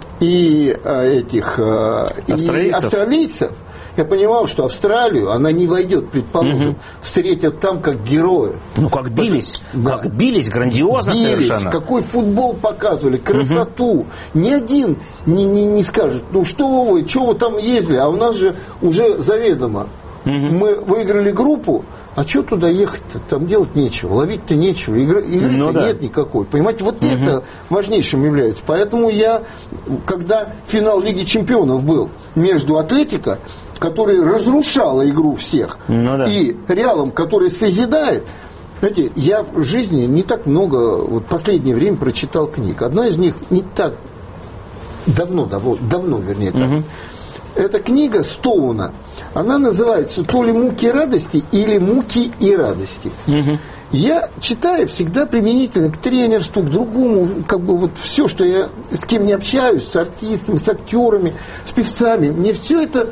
и э, этих э, австралийцев. И австралийцев, я понимал, что Австралию, она не войдет, предположим, угу. встретят там как герои. Ну, как бились, да. как бились, грандиозно бились, совершенно. Какой футбол показывали, красоту. Угу. Ни один не, не, не скажет, ну что вы, что вы там ездили, а у нас же уже заведомо. Угу. Мы выиграли группу, а что туда ехать-то? Там делать нечего, ловить-то нечего, игры, игры-то ну, да. нет никакой. Понимаете, вот угу. это важнейшим является. Поэтому я, когда финал Лиги Чемпионов был между Атлетико, который разрушала игру всех, ну, да. и Реалом, который созидает, знаете, я в жизни не так много, вот в последнее время прочитал книг. Одна из них не так давно, давно, давно вернее, так. Угу. Эта книга Стоуна, она называется то ли «Муки радости» или «Муки и радости». Угу. Я читаю всегда применительно к тренерству, к другому, как бы вот все, что я с кем не общаюсь, с артистами, с актерами, с певцами, мне все это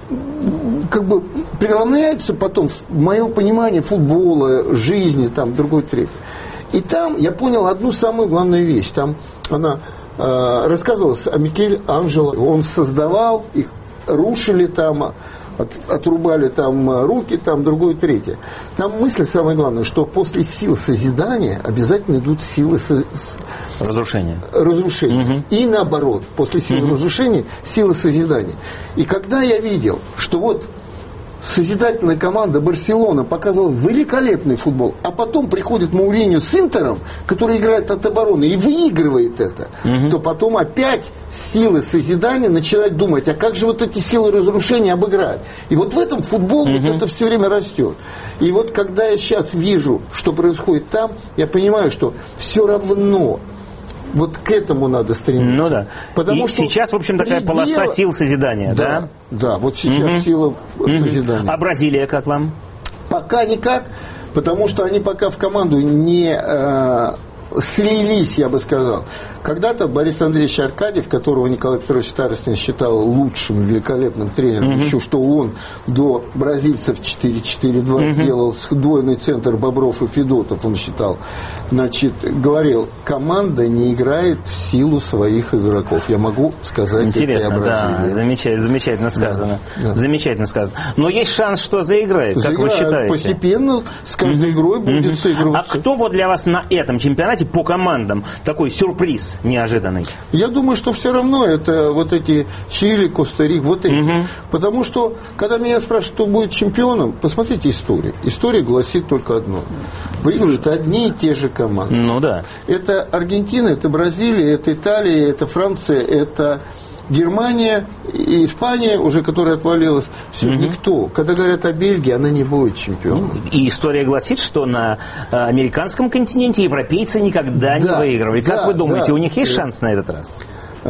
как бы преломляется потом в мое понимание футбола, жизни, там, другой третий. И там я понял одну самую главную вещь. Там она э, рассказывалась о Микель Анджело. Он создавал, их рушили там, от, отрубали там руки, там другое, третье. Там мысль самая главная, что после сил созидания обязательно идут силы со, разрушения. разрушения. Угу. И наоборот, после сил угу. разрушения силы созидания. И когда я видел, что вот созидательная команда Барселона показывала великолепный футбол, а потом приходит Мауриньо с Интером, который играет от обороны и выигрывает это, угу. то потом опять силы созидания начинают думать, а как же вот эти силы разрушения обыграть? И вот в этом футбол угу. вот это все время растет. И вот когда я сейчас вижу, что происходит там, я понимаю, что все равно вот к этому надо стремиться. Ну да. Потому и что сейчас, в общем, такая предела... полоса сил созидания, да? Да, да, вот сейчас угу. сила угу. созидания. А Бразилия как вам? Пока никак, потому что они пока в команду не э, слились, я бы сказал. Когда-то Борис Андреевич Аркадьев, которого Николай Петрович Старостин считал лучшим, великолепным тренером, угу. еще что он до бразильцев четыре четыре два угу. сделал двойный центр Бобров и Федотов, он считал, значит, говорил, команда не играет в силу своих игроков. Я могу сказать интересно, это и о Бразилии. Да, замечательно, замечательно сказано. Да, да. Замечательно сказано. Но есть шанс, что заиграет, как заиграет, вы считаете? Постепенно, с каждой игрой будет mm-hmm. заигрываться. А кто вот для вас на этом чемпионате по командам такой сюрприз неожиданный? Я думаю, что все равно это вот эти Чили, Коста-Рика, вот эти. Mm-hmm. Потому что, когда меня спрашивают, кто будет чемпионом, посмотрите историю. История гласит только одно. Выигрывают одни и те же команды. Ну да. Это Аргентина, это Бразилия, это Италия, это Франция, это Германия и Испания, уже которая отвалилась. Все, угу. никто. Когда говорят о Бельгии, она не будет чемпионом. И история гласит, что на американском континенте европейцы никогда да, не выигрывали. Как да, вы думаете, да, у них есть да. шанс на этот раз?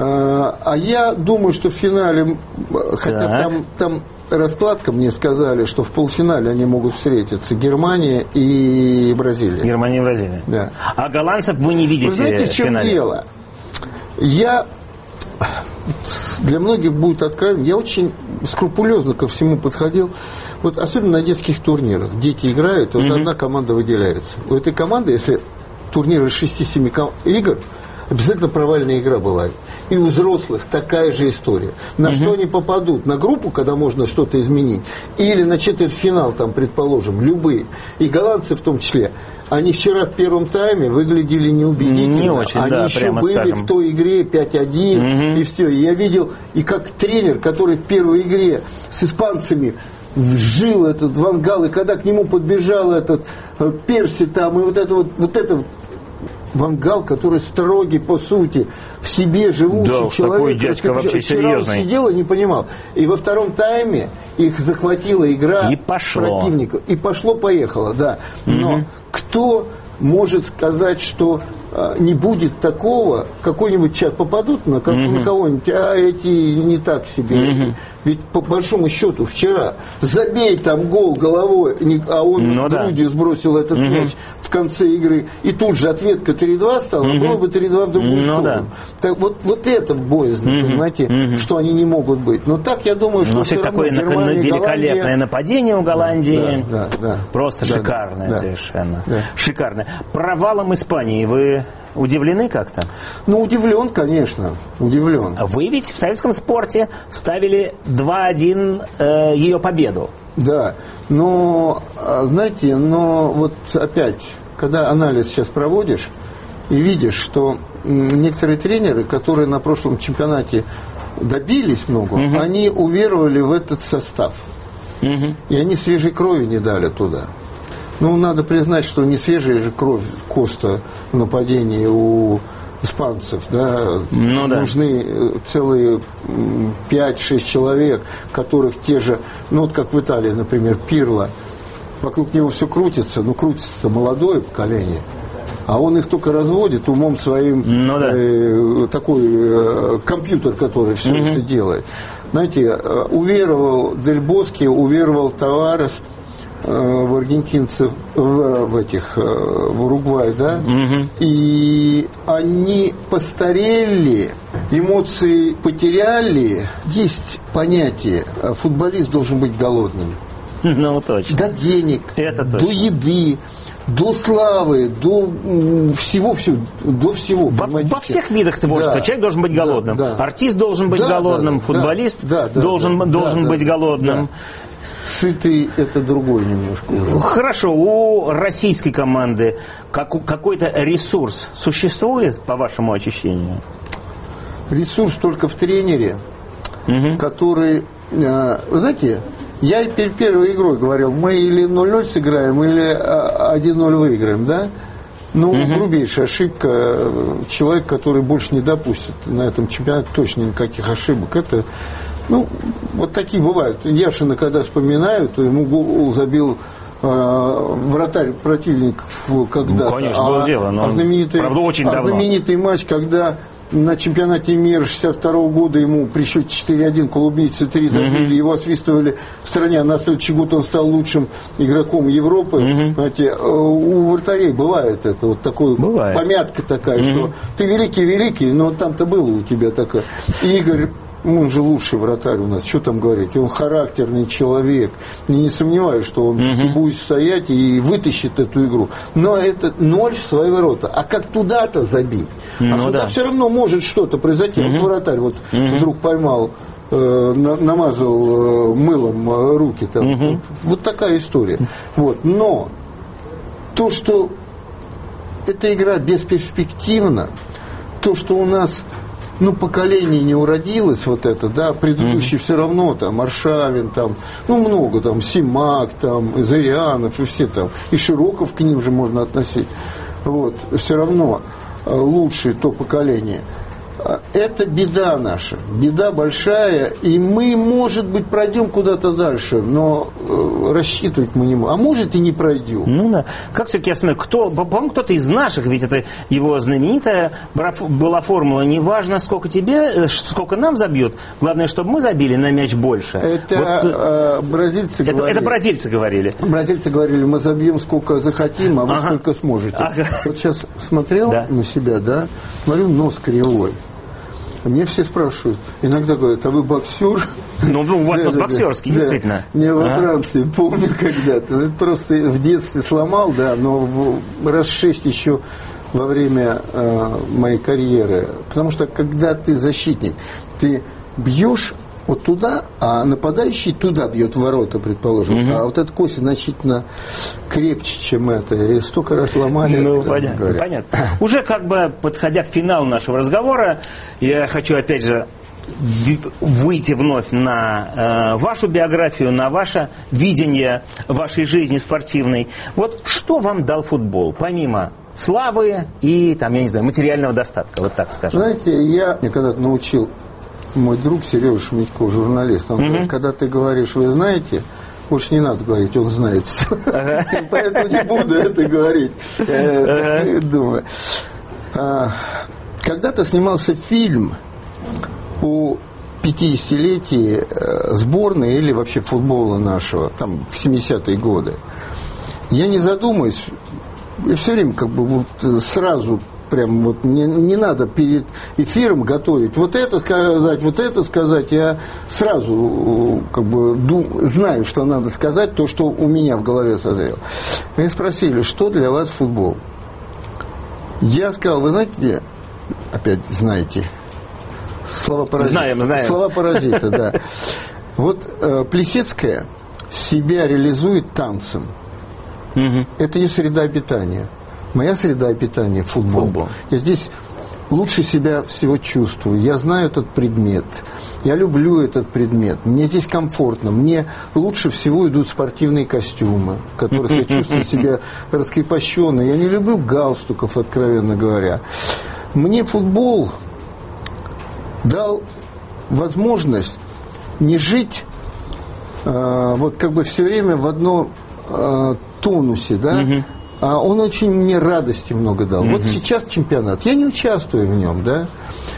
А, а я думаю, что в финале, хотя так. там, там раскладка, мне сказали, что в полуфинале они могут встретиться Германия и Бразилия. Германия и Бразилия. Да. А голландцев вы не видите. Вы знаете, в чем финале? Дело? Я... Для многих будет откровенно. Я очень скрупулезно ко всему подходил. Вот особенно на детских турнирах. Дети играют, вот mm-hmm. одна команда выделяется. У этой команды, если турнир из шести-семи игр, обязательно провальная игра бывает. И у взрослых такая же история. На угу. что они попадут? На группу, когда можно что-то изменить? Или на четвертьфинал, там, предположим, любые. И голландцы в том числе. Они вчера в первом тайме выглядели неубедительно. Не очень, они да, еще прямо были скажем. в той игре пять один, угу. и все. И я видел, и как тренер, который в первой игре с испанцами вжил этот Ван Гал, и когда к нему подбежал этот Перси там, и вот это вот, вот это Ван Гал, который строгий по сути, в себе живущий да, человек. Такой дядька вообще серьезный. Он сидел и не понимал. И во втором тайме их захватила игра и пошло. противников. И пошло-поехало, да. Но угу. кто может сказать, что а, не будет такого, какой-нибудь человек попадут на, как, угу. на кого-нибудь, а эти не так себе. Угу. Ведь по большому счету вчера забей там гол головой, а он ну, грудью да. сбросил этот угу. мяч в конце игры, и тут же ответка три-два стала, угу. было бы три-два в другую ну, сторону. Да. Так вот, вот это боязно, угу. понимаете, угу. что они не могут быть. Но так я думаю, что ну, все такое Германия, великолепное Голландия... нападение у Голландии. Да, да, да. Просто да, шикарное да, совершенно. Да. Шикарное. Провалом Испании вы удивлены как-то? Ну, удивлен, конечно. Удивлен. Вы ведь в советском спорте ставили два-один э, ее победу. Да, но, знаете, но вот опять, когда анализ сейчас проводишь и видишь, что некоторые тренеры, которые на прошлом чемпионате добились много, угу. они уверовали в этот состав. Угу. И они свежей крови не дали туда. Ну, надо признать, что не свежая же кровь Коста в нападении у испанцев, да, ну, да. нужны целые пять-шесть человек, которых те же, ну вот как в Италии, например, Пирло, вокруг него все крутится, но крутится-то молодое поколение, а он их только разводит умом своим, ну, да. э, такой э, компьютер, который все угу. это делает. Знаете, э, уверовал Дель Боске, уверовал Таварес в аргентинцев, в, в этих, в Уругвай, да, угу. и они постарели, эмоции потеряли. Есть понятие, футболист должен быть голодным. Ну, точно. До денег, Это до точно. еды, до славы, до всего, всего, до всего. Во, во всех видах творчества да. человек должен быть голодным. Да, да. Артист должен быть да, голодным, да, футболист да, да, должен, да, должен да, быть да, голодным. Да. Сытый – это другой немножко уже. Хорошо, у российской команды как, какой-то ресурс существует, по вашему ощущению? Ресурс только в тренере, угу. который, э, вы знаете, я перед первой игрой говорил, мы или ноль-ноль сыграем, или один-ноль выиграем, да? Ну, угу. грубейшая ошибка. Человек, который больше не допустит на этом чемпионате точно никаких ошибок. Это... Ну, вот такие бывают. Яшина, когда вспоминаю, то ему гол забил э, вратарь противников когда-то. Ну, конечно, было а, дело, но а знаменитый, правда, очень а давно. знаменитый матч, когда на чемпионате мира шестьдесят второго года ему при счете четыре-один колумбийцы три забили, угу. его освистывали в стране, а на следующий год он стал лучшим игроком Европы. Угу. Знаете, у вратарей бывает это, вот такое, бывает. Помятка такая, угу. что ты великий-великий, но там-то было у тебя такая. И Игорь, он же лучший вратарь у нас, что там говорить, он характерный человек, и не сомневаюсь, что он угу. будет стоять и вытащит эту игру, но это ноль в свои ворота, а как туда-то забить, ну, а туда да. все равно может что-то произойти, угу. вот вратарь вот угу. вдруг поймал, э, на, намазал э, мылом э, руки там, угу. вот, вот такая история, вот, но то, что эта игра бесперспективна, то, что у нас ну, поколение не уродилось вот это, да, предыдущие mm-hmm. все равно, там, Аршавин, там, ну, много, там, Симак, там, Зырянов, и все там, и Широков к ним же можно относить, вот, все равно лучшее то поколение. Это беда наша, беда большая, и мы, может быть, пройдем куда-то дальше, но э, рассчитывать мы не можем. А может, и не пройдем. Ну да. Как все-таки, я смотрю, кто, по-моему, кто-то из наших, ведь это его знаменитая была формула, не важно, сколько тебе, сколько нам забьют, главное, чтобы мы забили на мяч больше. Это вот, э, бразильцы это, говорили. Это бразильцы говорили. Бразильцы говорили, мы забьем сколько захотим, а вы ага. сколько сможете. Ага. Вот сейчас смотрел да. на себя, да, смотрю, нос кривой. Мне все спрашивают, иногда говорят, а вы боксер? Ну, у вас да, да, боксерский, да, действительно. Да. Я во а? Франции помню когда-то. Это просто в детстве сломал, да, но раз шесть еще во время э, моей карьеры. Потому что когда ты защитник, ты бьешь вот туда, а нападающий туда бьет в ворота, предположим. Угу. А вот эта кость значительно крепче, чем это. И столько раз ломали. Ну, понятно, понятно. Уже как бы подходя к финалу нашего разговора, я хочу опять же выйти вновь на э, вашу биографию, на ваше видение вашей жизни спортивной. Вот что вам дал футбол, помимо славы и, там, я не знаю, материального достатка, вот так скажем? Знаете, я, я когда-то научил мой друг Сережа Шмидько, журналист, он mm-hmm. говорит, когда ты говоришь, вы знаете, больше не надо говорить, он знает все. Uh-huh. Поэтому не буду это говорить. Uh-huh. Думаю. Когда-то снимался фильм о пятидесятилетии сборной или вообще футбола нашего, там, в семидесятые годы. Я не задумываюсь, я все время как бы вот сразу прям вот не, не надо перед эфиром готовить вот это сказать, вот это сказать. Я сразу как бы дум, знаю, что надо сказать, то, что у меня в голове созрело. Меня спросили, что для вас футбол? Я сказал, вы знаете, опять знаете, слова паразита. Знаем, знаем. Слова паразита, да. Вот э, Плисецкая себя реализует танцем. Угу. Это ее среда обитания. Моя среда обитания – футбол. футбол. Я здесь лучше себя всего чувствую. Я знаю этот предмет. Я люблю этот предмет. Мне здесь комфортно. Мне лучше всего идут спортивные костюмы, в которых я чувствую себя раскрепощенно. Я не люблю галстуков, откровенно говоря. Мне футбол дал возможность не жить э, вот как бы все время в одном э, тонусе, да, угу. а он очень мне радости много дал. Угу. Вот сейчас чемпионат, я не участвую в нем, да,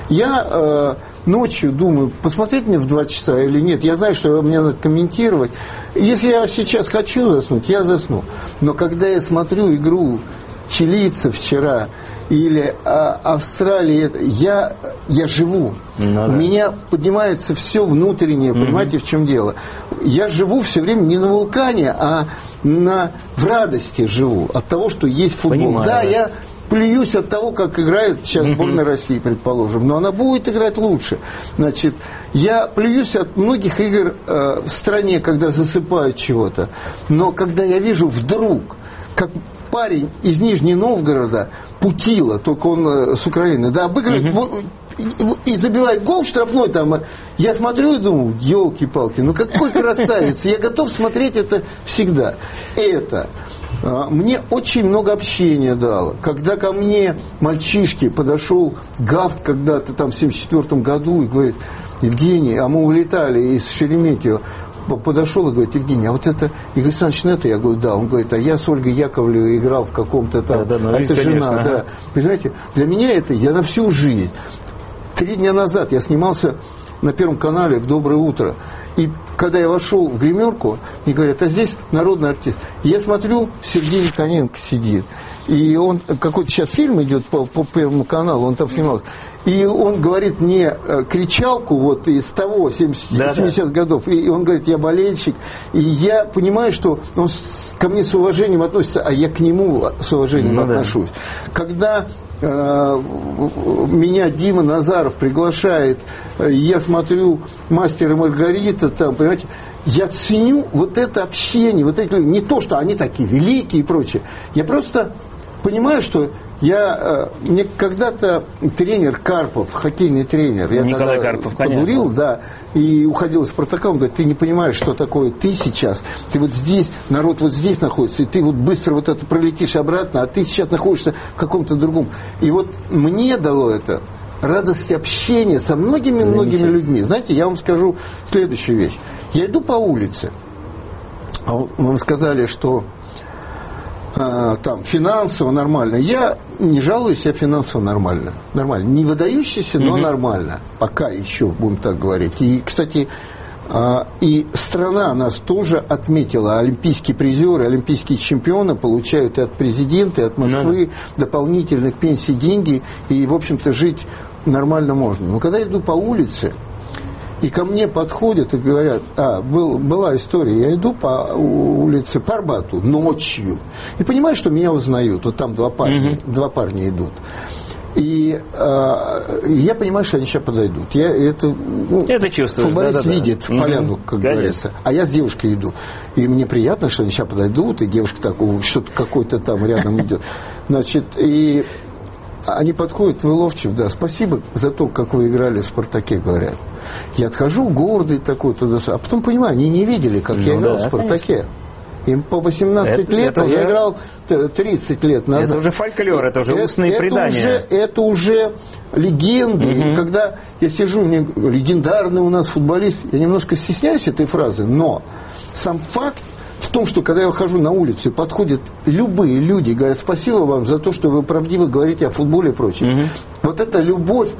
я э, ночью думаю, посмотреть мне в два часа или нет, я знаю, что мне надо комментировать, если я сейчас хочу заснуть, я засну, но когда я смотрю игру чилийцев вчера, или а, Австралии, я, я живу. Ну, да. У меня поднимается все внутреннее, mm-hmm. понимаете, в чем дело. Я живу все время не на вулкане, а на, в радости живу от того, что есть футбол. Понимаю да, вас. Я плююсь от того, как играет сейчас mm-hmm. сборная России, предположим, но она будет играть лучше. Значит, я плююсь от многих игр э, в стране, когда засыпают чего-то. Но когда я вижу вдруг, как парень из Нижнего Новгорода, Путила, только он с Украины, да, обыгрывает uh-huh. и, и забивает гол штрафной там. Я смотрю и думаю, елки-палки, ну какой красавец, я готов смотреть это всегда. Это а, мне очень много общения дало. Когда ко мне мальчишки подошел Гафт когда-то там в семьдесят четвёртом году и говорит, Евгений, а мы улетали из Шереметьево, подошел и говорит, Евгений, а вот это Игорь Александрович Нетто? Я говорю, да. Он говорит, а я с Ольгой Яковлевой играл в каком-то там, да, да, ну, это конечно, жена, ага. да. Понимаете, для меня это, я на всю жизнь. Три дня назад я снимался на Первом канале в «Доброе утро». И когда я вошел в гримерку, мне говорят, а здесь народный артист. И я смотрю, Сергей Никоненко сидит. И он, какой-то сейчас фильм идет по, по Первому каналу, он там снимался. И он говорит мне кричалку вот из того семидесятых годов. И он говорит, я болельщик. И я понимаю, что он ко мне с уважением относится, а я к нему с уважением ну, отношусь. Да. Когда э, меня Дима Назаров приглашает, я смотрю «Мастер и Маргарита», там, понимаете, я ценю вот это общение, вот эти люди. Не то, что они такие великие и прочее. Я просто понимаю, что я, мне когда-то тренер Карпов, хоккейный тренер, я Николай Карпов, подурил, да, и уходил из «Спартака», он говорит, ты не понимаешь, что такое ты сейчас, ты вот здесь, народ вот здесь находится, и ты вот быстро вот это пролетишь обратно, а ты сейчас находишься в каком-то другом. И вот мне дало это радость общения со многими-многими людьми. Знаете, я вам скажу следующую вещь. Я иду по улице, а вы сказали, что а, там финансово нормально. Я не жалуюсь, я финансово нормально. Нормально. Не выдающийся, но угу. нормально. Пока еще, будем так говорить. И, кстати, И страна нас тоже отметила. Олимпийские призеры, олимпийские чемпионы получают и от президента, и от Москвы ну, дополнительных пенсий, деньги. И, в общем-то, жить нормально можно. Но когда я иду по улице, и ко мне подходят и говорят, а, был, была история, я иду по улице по Арбату ночью, и понимаю, что меня узнают. Вот там два парня, mm-hmm. два парня идут. И э, я понимаю, что они сейчас подойдут. Я это, ну, это чувствуешь, футболист да, да, видит да. поляну, как Конечно. говорится. А я с девушкой иду. И мне приятно, что они сейчас подойдут, и девушка так, что-то какой-то там рядом идет. Значит, и они подходят, вы Ловчев, да, спасибо за то, как вы играли в «Спартаке», говорят. Я отхожу гордый такой туда, а потом понимаю, они не видели, как ну, я играл да, в «Спартаке». Конечно. Им по восемнадцать это, лет, это уже играл тридцать лет назад. Это уже фольклор, это уже это, устные это предания. Уже, это уже легенды. Угу. И когда я сижу, мне легендарный у нас футболист, я немножко стесняюсь этой фразы, но сам факт в том, что когда я выхожу на улицу, подходят любые люди, говорят, спасибо вам за то, что вы правдиво говорите о футболе и прочее. Угу. Вот эта любовь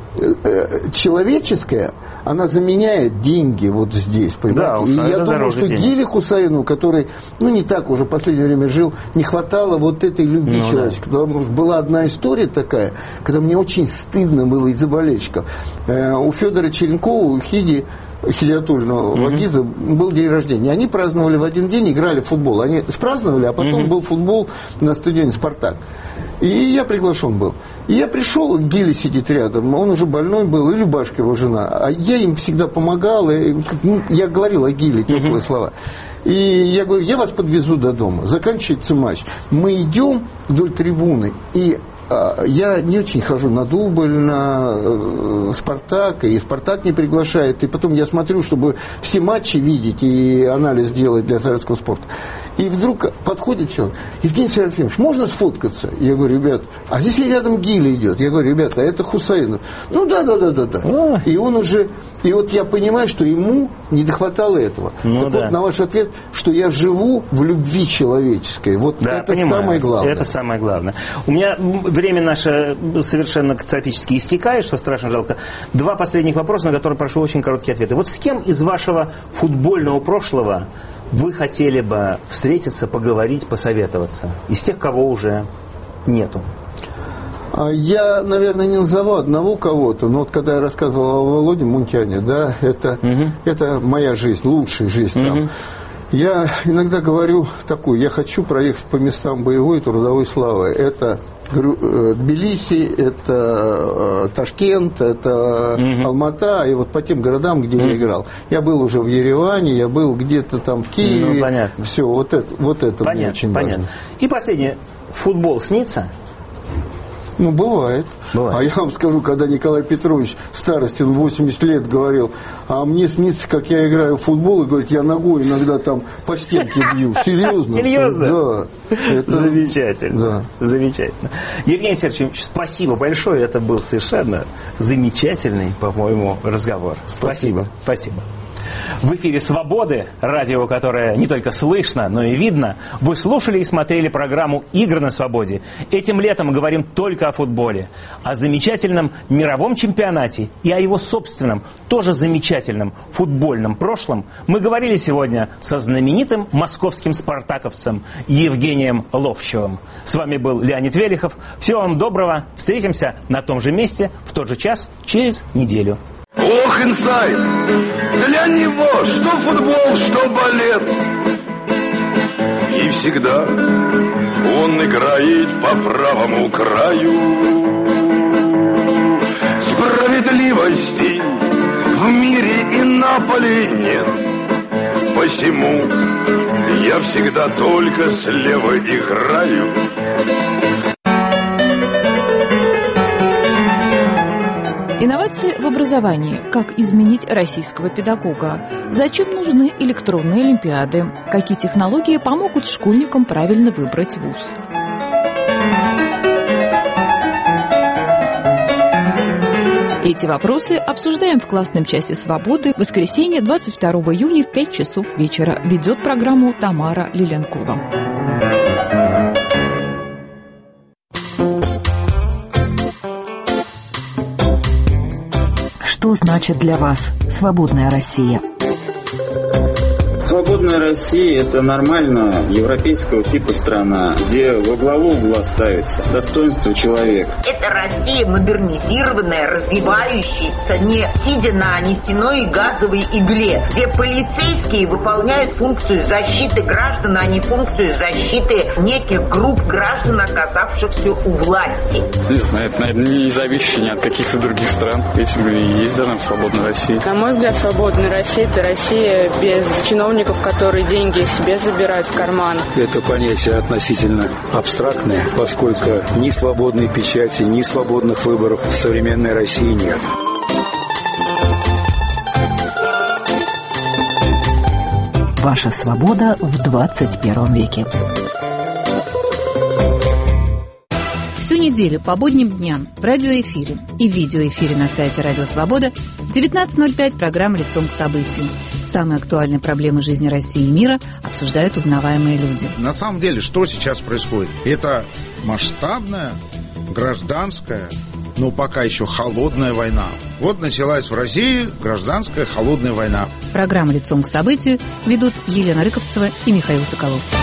человеческая, она заменяет деньги вот здесь, понимаете? Да, и я думаю, что Гиле Хусаину, который, ну, не так уже в последнее время жил, не хватало вот этой любви ну, человеческой. Да. Потому что была одна история такая, когда мне очень стыдно было из-за болельщиков. Э, у Федора Черенкова, у Хиди, Хидиатульна Вагиза mm-hmm. был день рождения. Они праздновали в один день, играли в футбол. Они спраздновали, а потом mm-hmm. был футбол на стадионе «Спартак». И я приглашен был. И я пришел, Гиля сидит рядом, он уже больной был, и Любашка его жена. А я им всегда помогал, и, ну, я говорил о Гиле теплые mm-hmm. слова. И я говорю, я вас подвезу до дома. Заканчивается матч. Мы идем вдоль трибуны, и я не очень хожу на дубль, на «Спартак», и «Спартак» не приглашает. И потом я смотрю, чтобы все матчи видеть и анализ делать для советского спорта. И вдруг подходит человек, Евгений Серафимович, можно сфоткаться? Я говорю, ребят, а здесь рядом Гиля идет. Я говорю, ребята, а это Хусаинов. Ну да, да, да, да, да. И он уже, и вот я понимаю, что ему не дохватало этого. Ну, так да. вот на ваш ответ, что я живу в любви человеческой. Вот да, это понимаю. Самое главное. Это самое главное. У меня время наше совершенно катастрофически истекает, что страшно жалко. Два последних вопроса, на которые прошу очень короткие ответы. Вот с кем из вашего футбольного прошлого вы хотели бы встретиться, поговорить, посоветоваться? Из тех, кого уже нету. Я, наверное, не назову одного кого-то, но вот когда я рассказывал о Володе Мунтяне, да, это, угу. это моя жизнь, лучшая жизнь угу. там. Я иногда говорю такую, я хочу проехать по местам боевой и трудовой славы. Это Тбилиси, это Ташкент, это угу. Алмата, и вот по тем городам, где угу. я играл. Я был уже в Ереване, я был где-то там в Киеве. Ну, понятно. Все, вот это, вот это понятно, мне очень понятно. важно. И последнее. Футбол снится? Ну, бывает. бывает. А я вам скажу, когда Николай Петрович Старостин в восемьдесят лет говорил, а мне снится, как я играю в футбол, и говорит, я ногой иногда там по стенке бью. Серьезно? Серьезно? Да. Это... Замечательно. Да. Замечательно. Евгений Сергеевич, спасибо большое. Это был совершенно замечательный, по-моему, разговор. Спасибо. Спасибо. спасибо. В эфире «Свободы», радио, которое не только слышно, но и видно. Вы слушали и смотрели программу «Игры на свободе». Этим летом мы говорим только о футболе, о замечательном мировом чемпионате и о его собственном, тоже замечательном футбольном прошлом. Мы говорили сегодня со знаменитым московским спартаковцем Евгением Ловчевым. С вами был Леонид Велихов. Всего вам доброго. Встретимся на том же месте в тот же час через неделю. Ох, инсайд! Для него что футбол, что балет. И всегда он играет по правому краю. Справедливости в мире и на поле нет. Посему я всегда только слева играю. Инновации в образовании. Как изменить российского педагога? Зачем нужны электронные олимпиады? Какие технологии помогут школьникам правильно выбрать вуз? Эти вопросы обсуждаем в классном часе «Свободы» в воскресенье двадцать второго июня в пять часов вечера. Ведет программу Тамара Лиленкова. Что значит для вас свободная Россия? Свободная Россия – это нормальная европейского типа страна, где во главу угла ставится достоинство человека. Это Россия модернизированная, развивающаяся, не сидя на нефтяной и газовой игле, где полицейские выполняют функцию защиты граждан, а не функцию защиты неких групп граждан, оказавшихся у власти. Не знаю, это, наверное, не зависящее ни от каких-то других стран. Этим и есть даже свободная Россия. На мой взгляд, свободная Россия – это Россия без чиновников, которые деньги себе забирают в карман. Это понятие относительно абстрактное, поскольку ни свободной печати, ни свободных выборов в современной России нет. Ваша свобода в двадцать первом веке. Всю неделю по будним дням в радиоэфире и видеоэфире на сайте Радио Свобода в девятнадцать ноль пять программа «Лицом к событию». Самые актуальные проблемы жизни России и мира обсуждают узнаваемые люди. На самом деле, что сейчас происходит? Это масштабная, гражданская, но пока еще холодная война. Вот началась в России гражданская холодная война. Программу «Лицом к событию» ведут Елена Рыковцева и Михаил Соколов.